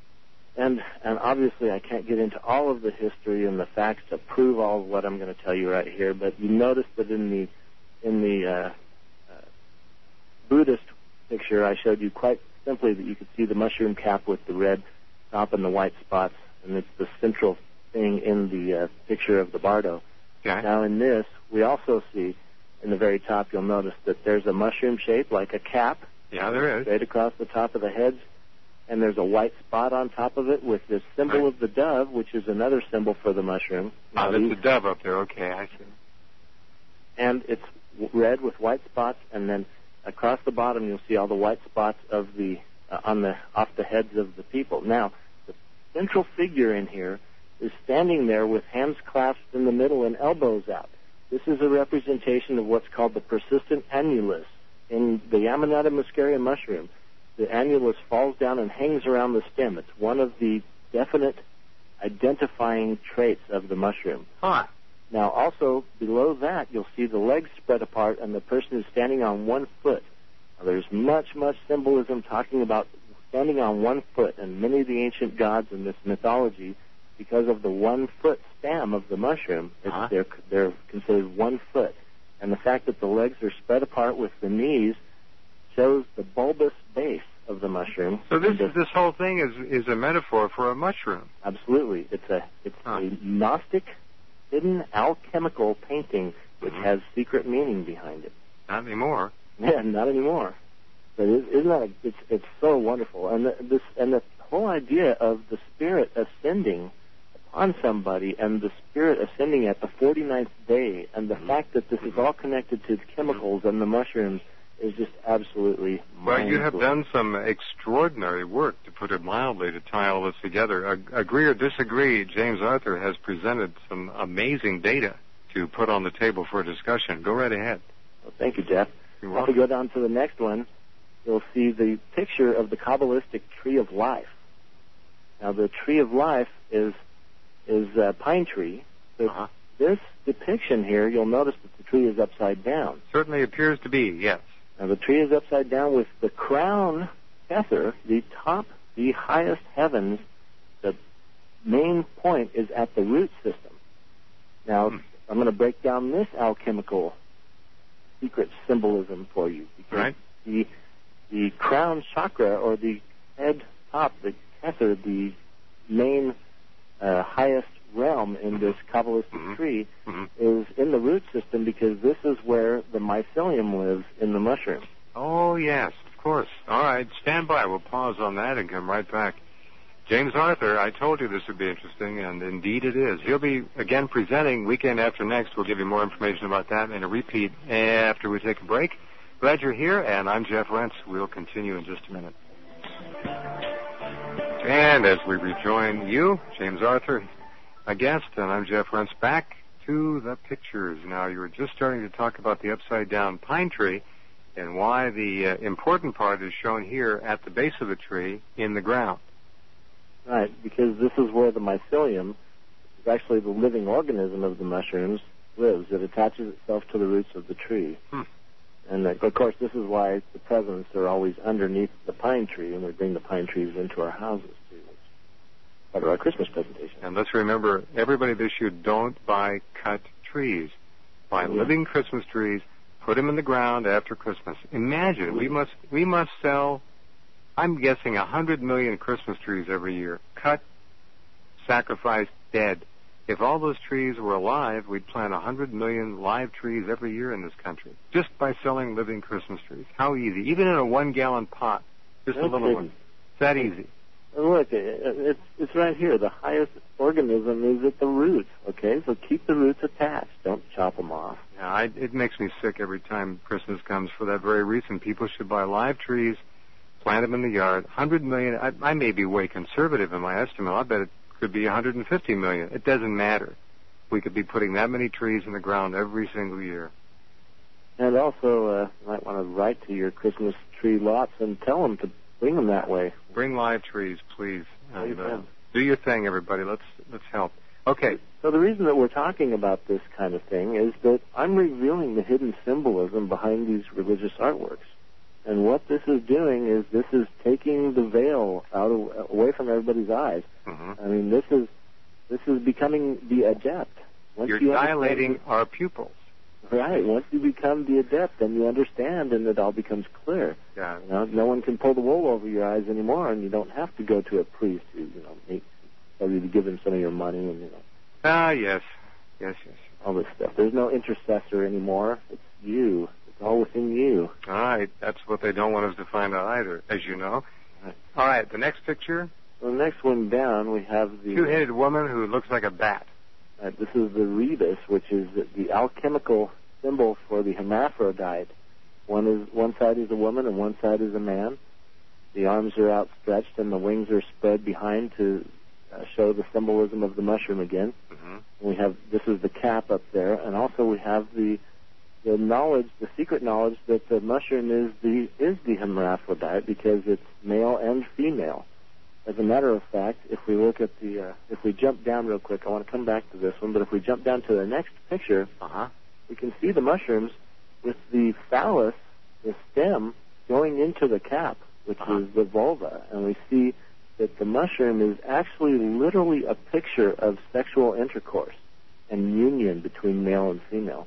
and and obviously I can't get into all of the history and the facts to prove all of what I'm going to tell you right here, but you notice that in the in the uh, uh, Buddhist picture I showed you quite simply that you could see the mushroom cap with the red top and the white spots, and it's the central thing in the uh, picture of the Bardo. Okay. Now in this, we also see in the very top, you'll notice that there's a mushroom shape like a cap. Yeah, there is. Straight across the top of the heads, and there's a white spot on top of it with this symbol right. of the dove, which is another symbol for the mushroom. Ah, now, there's these, a dove up there. Okay, I see. And it's red with white spots, and then across the bottom you'll see all the white spots of the uh, on the off the heads of the people. Now, the central figure in here is standing there with hands clasped in the middle and elbows out. This is a representation of what's called the persistent annulus. In the Amanita muscaria mushroom, the annulus falls down and hangs around the stem. It's one of the definite identifying traits of the mushroom. Huh. Now, also, below that, you'll see the legs spread apart and the person is standing on one foot. Now, there's much, much symbolism talking about standing on one foot, and many of the ancient gods in this mythology, because of the one-foot stem of the mushroom, uh-huh. they're, they're considered one foot. And the fact that the legs are spread apart with the knees shows the bulbous base of the mushroom. So this the, this whole thing is is a metaphor for a mushroom. Absolutely. It's a it's huh. a Gnostic, hidden alchemical painting which mm-hmm. has secret meaning behind it. Not anymore. Yeah, not anymore. But isn't that a, it's it's so wonderful, and the, this and the whole idea of the spirit ascending on somebody and the spirit ascending at the forty-ninth day, and the mm-hmm. fact that this is all connected to the chemicals and the mushrooms is just absolutely well, you have mind-blowing. done some extraordinary work, to put it mildly, to tie all this together. Agree or disagree, James Arthur has presented some amazing data to put on the table for discussion. Go right ahead. Well, thank you, Jeff. You're If welcome. we go down to the next one, you'll see the picture of the Kabbalistic tree of life. Now, the tree of life is is a pine tree. So uh-huh. this depiction here, you'll notice that the tree is upside down. Certainly appears to be, yes. Now, the tree is upside down with the crown Kether, the top, the highest heavens. The main point is at the root system. Now, hmm. I'm going to break down this alchemical secret symbolism for you. Because right. The, the crown chakra, or the head top, the Kether, the main uh, highest realm in this Kabbalistic mm-hmm. tree, mm-hmm. is in the root system, because this is where the mycelium lives in the mushroom. Oh, yes, of course. All right, stand by. We'll pause on that and come right back James Arthur, I told you this would be interesting, and indeed it is. He'll be, again, presenting weekend after next. We'll give you more information about that and a repeat after we take a break. Glad you're here, and I'm Jeff Rense. We'll continue in just a minute. And as we rejoin you, James Arthur, a guest, and I'm Jeff Rense, back to the pictures. Now, you were just starting to talk about the upside-down pine tree and why the uh, important part is shown here at the base of the tree in the ground. Right, because this is where the mycelium, which is actually the living organism of the mushrooms, lives. It attaches itself to the roots of the tree. Hmm. And, uh, of course, this is why the presents are always underneath the pine tree, and we bring the pine trees into our houses, too. It's part of our Christmas presentation. And let's remember, everybody this year, don't buy cut trees. Buy Yeah. living Christmas trees, put them in the ground after Christmas. Imagine, we must we must sell, I'm guessing, one hundred million Christmas trees every year. Cut, sacrificed, dead. If all those trees were alive, we'd plant one hundred million live trees every year in this country, just by selling living Christmas trees. How easy. Even in a one-gallon pot, just No a little kidding. one. It's that easy. And look, it's, it's right here. The highest organism is at the roots, okay? So keep the roots attached. Don't chop them off. Yeah, I, it makes me sick every time Christmas comes for that very reason. People should buy live trees, plant them in the yard. one hundred million, I, I may be way conservative in my estimate. I bet it could be one hundred fifty million. It doesn't matter. We could be putting that many trees in the ground every single year. And also, uh, you might want to write to your Christmas tree lots and tell them to bring them that way. Bring live trees, please. And, uh, Yeah. do your thing, everybody. Let's let's help. Okay. So the reason that we're talking about this kind of thing is that I'm revealing the hidden symbolism behind these religious artworks. And what this is doing is this is taking the veil out of, away from everybody's eyes. Mm-hmm. I mean, this is this is becoming the adept. Once You're you dilating understand- our pupils. Right. Once you become the adept, then you understand, and it all becomes clear. Yeah. You know, no one can pull the wool over your eyes anymore, and you don't have to go to a priest who, you know, make, tell you to give him some of your money and, you know, Ah, yes. Yes, yes. all this stuff. There's no intercessor anymore. It's you. It's all within you. All right. That's what they don't want us to find out either, as you know. Right. All right. The next picture, So the next one down, we have the... two-headed woman who looks like a bat. Uh, this is the rebus, which is the, the alchemical symbol for the hermaphrodite. One is one side is a woman and one side is a man. The arms are outstretched and the wings are spread behind to uh, show the symbolism of the mushroom again. Mm-hmm. And we have this is the cap up there, and also we have the the knowledge, the secret knowledge that the mushroom is the is the hermaphrodite because it's male and female. As a matter of fact, if we look at the, uh, if we jump down real quick, I want to come back to this one, but if we jump down to the next picture, Uh-huh. we can see the mushrooms with the phallus, the stem, going into the cap, which Uh-huh. is the vulva, and we see that the mushroom is actually literally a picture of sexual intercourse and union between male and female.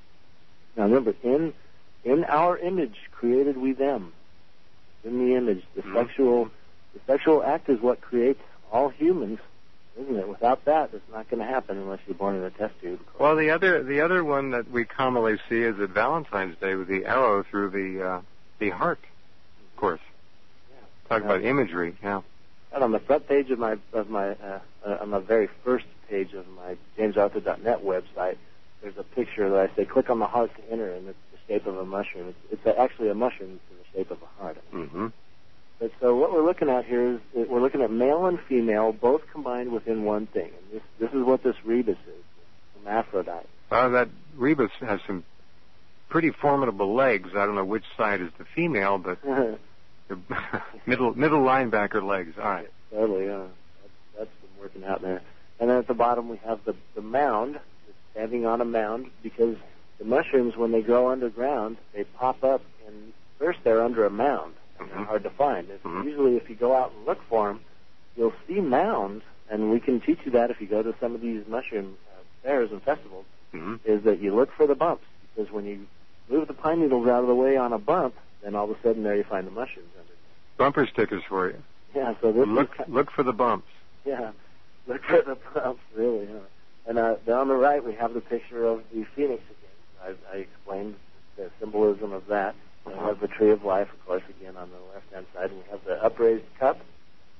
Now remember, in in our image created we them. In the image, the Mm-hmm. sexual the sexual act is what creates all humans, isn't it? Without that, it's not going to happen unless you're born in a test tube. Well, the other the other one that we commonly see is at Valentine's Day with the arrow through the uh, the heart, of course. Yeah. Talk about imagery, yeah. And on the front page of my of my uh, uh, on the very first page of my james arthur dot net website, there's a picture that I say, click on the heart to enter, and it's the shape of a mushroom. It's, it's a, actually a mushroom in the shape of a heart. Mm-hmm. But so what we're looking at here is that we're looking at male and female both combined within one thing. And this this is what this rebus is, hermaphrodite. Well, that rebus has some pretty formidable legs. I don't know which side is the female, but the middle middle linebacker legs. All right. Totally, yeah. That's, that's been working out there. And then at the bottom we have the, the mound, it's standing on a mound, because the mushrooms, when they grow underground, they pop up, and first they're under a mound. Mm-hmm. They're hard to find. If, Mm-hmm. Usually if you go out and look for them, you'll see mounds, and we can teach you that if you go to some of these mushroom uh, fairs and festivals, Mm-hmm. is that you look for the bumps, because when you move the pine needles out of the way on a bump, then all of a sudden there you find the mushrooms under. Bumper stickers for you. Yeah, so this Look is, look for the bumps. yeah, look for the bumps, really. Yeah. And uh, down the right we have the picture of the phoenix again. I, I explained the symbolism of that. And we have the tree of life, of course, again on the left-hand side. And we have the upraised cup,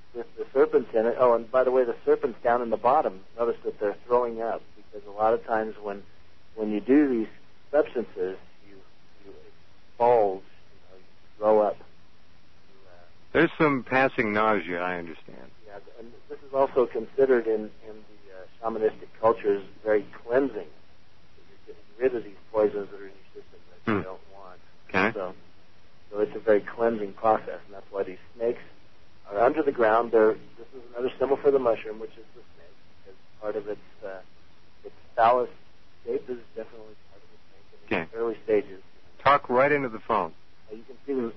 with the serpents in it. Oh, and by the way, the serpents down in the bottom, notice that they're throwing up, because a lot of times when when you do these substances, you, you bulge, you know, you throw up. You, uh, There's some passing nausea, I understand. Yeah, and this is also considered in, in the uh, shamanistic cultures very cleansing. You're getting rid of these poisons that are in your system that hmm. you don't want. Okay. So, so it's a very cleansing process, and that's why these snakes are under the ground. They're, this is another symbol for the mushroom, which is the snake, because part of its uh, its phallus shape is definitely part of the snake in okay. the early stages. Talk right into the phone. Uh, you can see the...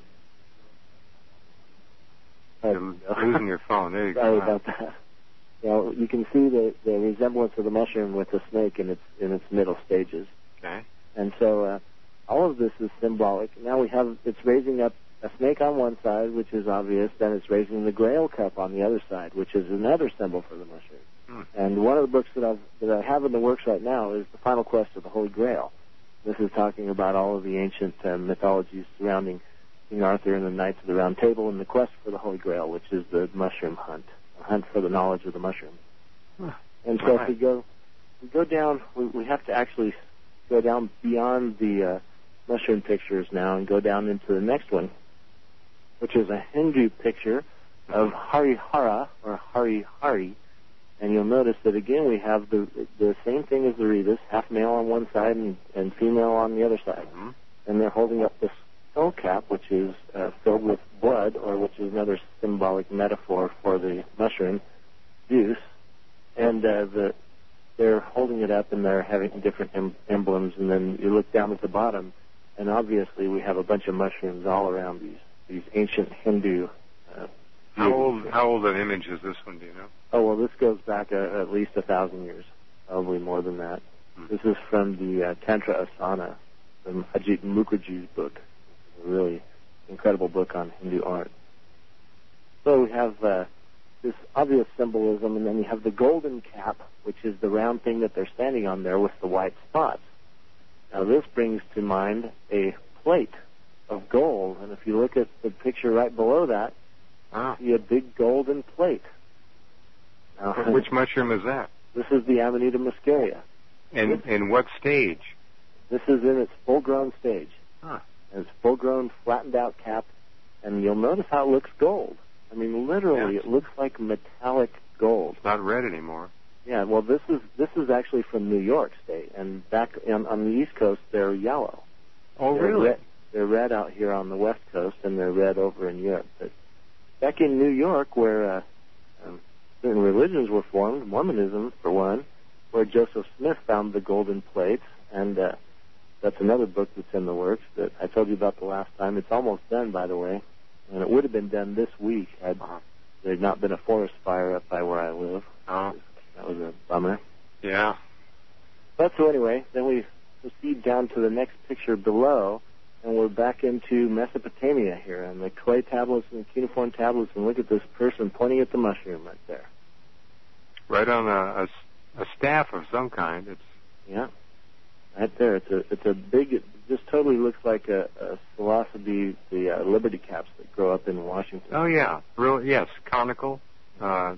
You're losing your phone. There you Sorry go. about that. You know, you can see the, the resemblance of the mushroom with the snake in its in its middle stages. Okay. And so uh, all of this is symbolic. Now we have, it's raising up a snake on one side, which is obvious. Then it's raising the Grail cup on the other side, which is another symbol for the mushroom. Hmm. And one of the books that I've that I have in the works right now is The Final Quest of the Holy Grail. This is talking about all of the ancient uh, mythologies surrounding King Arthur and the Knights of the Round Table and the quest for the Holy Grail, which is the mushroom hunt, a hunt for the knowledge of the mushroom. Huh. And so Right. if we go, we go down, we, we have to actually go down beyond the uh, mushroom pictures now and go down into the next one, which is a Hindu picture of Harihara, or Hari Hari. And you'll notice that again we have the the same thing as the Rebus, half male on one side and, and female on the other side. Mm-hmm. And they're holding up this skull cap, which is uh, filled with blood, or which is another symbolic metaphor for the mushroom juice. And uh, the they're holding it up and they're having different em- emblems. And then you look down at the bottom, and obviously we have a bunch of mushrooms all around these these ancient Hindu. Uh, How old? How old an image is this one? Do you know? Oh well, this goes back uh, at least a thousand years, probably more than that. Hmm. This is from the uh, Tantra Asana, from Ajit Mukherjee's book. It's a really incredible book on Hindu art. So we have uh, this obvious symbolism, and then you have the golden cap, which is the round thing that they're standing on there with the white spots. Now this brings to mind a plate of gold, and if you look at the picture right below that, Wow. you see a big golden plate. Now, Which mushroom is that? this is the Amanita muscaria. And in what stage? This is in its full-grown stage. Huh. And it's full-grown, flattened-out cap, and you'll notice how it looks gold. I mean, literally, Yes. it looks like metallic gold. It's not red anymore. Yeah, well, this is this is actually from New York State, and back on, on the East Coast, they're yellow. Oh, they're really? Red, they're red out here on the West Coast, and they're red over in Europe. But back in New York, where uh, um, certain religions were formed, Mormonism for one, where Joseph Smith found the golden plates, and uh, that's another book that's in the works that I told you about the last time. It's almost done, by the way, and it would have been done this week had there not been a forest fire up by where I live. Oh. That was a bummer. Yeah. But so anyway, then we proceed down to the next picture below, and we're back into Mesopotamia here, and the clay tablets and the cuneiform tablets, and look at this person pointing at the mushroom right there. Right on a, a, a staff of some kind. It's Yeah, right there. It's a it's a big. It just totally looks like a, a psilocybe, the uh, liberty caps that grow up in Washington. oh yeah, real yes, conical. Uh,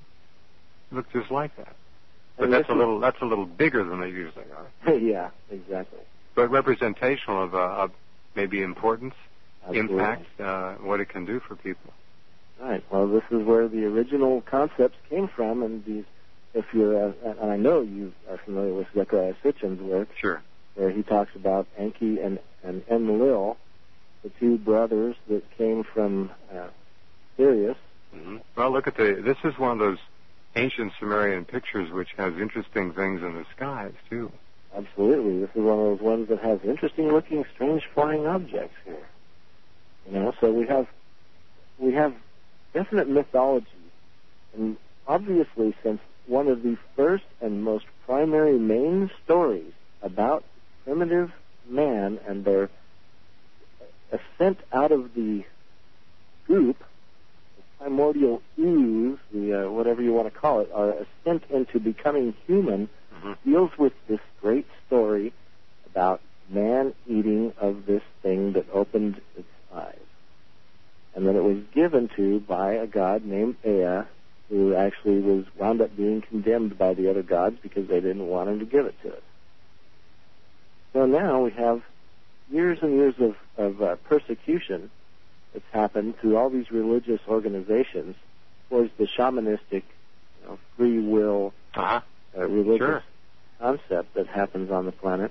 looks just like that. But And that's this a is- little that's a little bigger than they usually are. Yeah, exactly. But representational of, uh, of maybe importance, Absolutely. impact, uh, what it can do for people. Right. Well, this is where the original concepts came from, and these. If you're, uh, and I know you are familiar with Zechariah Sitchin's work, Sure. where he talks about Enki and, and Enlil, the two brothers that came from uh, Sirius. Mm-hmm. Well, look at the. This is one of those ancient Sumerian pictures which has interesting things in the skies too. Absolutely. This is one of those ones that has interesting-looking, strange flying objects here. You know, so we have we have definite mythology, and obviously, since one of the first and most primary main stories about primitive man and their ascent out of the goop, the primordial ooze, the uh, whatever you want to call it, our ascent into becoming human, Mm-hmm. deals with this great story about man eating of this thing that opened its eyes. and then it was given to by a god named Ea, who actually was wound up being condemned by the other gods because they didn't want him to give it to us. So now we have years and years of, of uh, persecution that's happened through all these religious organizations towards the shamanistic, you know, free will uh-huh. uh, religious sure. concept that happens on the planet.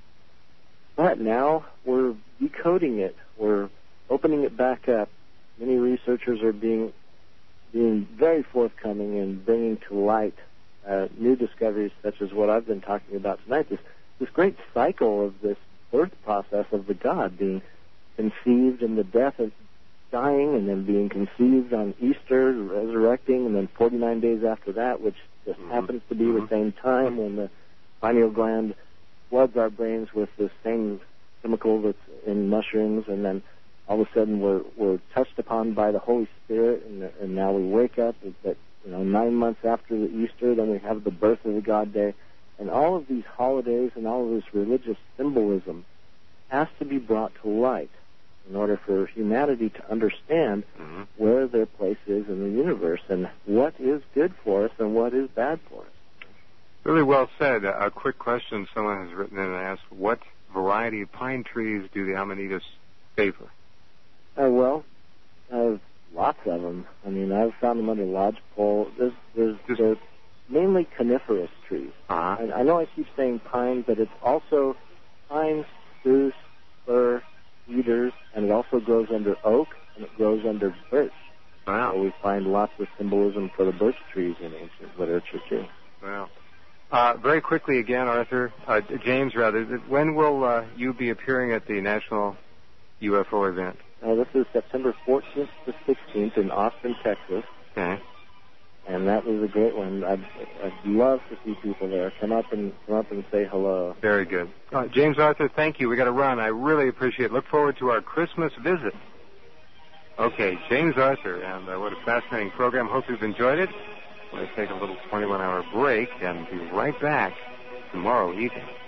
But now we're decoding it. We're opening it back up. Many researchers are being being very forthcoming in bringing to light uh, new discoveries such as what I've been talking about tonight, this, this great cycle of this birth process of the God being conceived in the death of dying and then being conceived on Easter, resurrecting, and then forty-nine days after that, which just mm-hmm. happens to be mm-hmm. the same time when the pineal gland floods our brains with the same chemical that's in mushrooms, and then all of a sudden we're we're touched upon by the Holy Spirit, and, and now we wake up that you know nine months after the Easter, then we have the birth of the God Day, and all of these holidays and all of this religious symbolism has to be brought to light in order for humanity to understand mm-hmm. where their place is in the universe and what is good for us and what is bad for us. Really well said. A quick question someone has written in and asked, what variety of pine trees do the Amanitas favor? Uh, well, uh, lots of them. I mean, I've found them under lodgepole. There's, there's, Just, there's mainly coniferous trees. Uh-huh. I, I know I keep saying pine, but it's also pine, spruce, fir, cedars, and it also grows under oak, and it grows under birch. Wow. So we find lots of symbolism for the birch trees in ancient literature, too. Wow. Uh, very quickly again, Arthur, uh, James, rather, when will uh, you be appearing at the National U F O event? Uh, this is September fourteenth to sixteenth in Austin, Texas. Okay. And that was a great one. I'd, I'd love to see people there. Come up and come up and say hello. Very good. Uh, James Arthur, thank you. We got to run. I really appreciate it. Look forward to our Christmas visit. Okay, James Arthur, and uh, what a fascinating program. Hope you've enjoyed it. We're going to take a little twenty-one hour break and be right back tomorrow evening.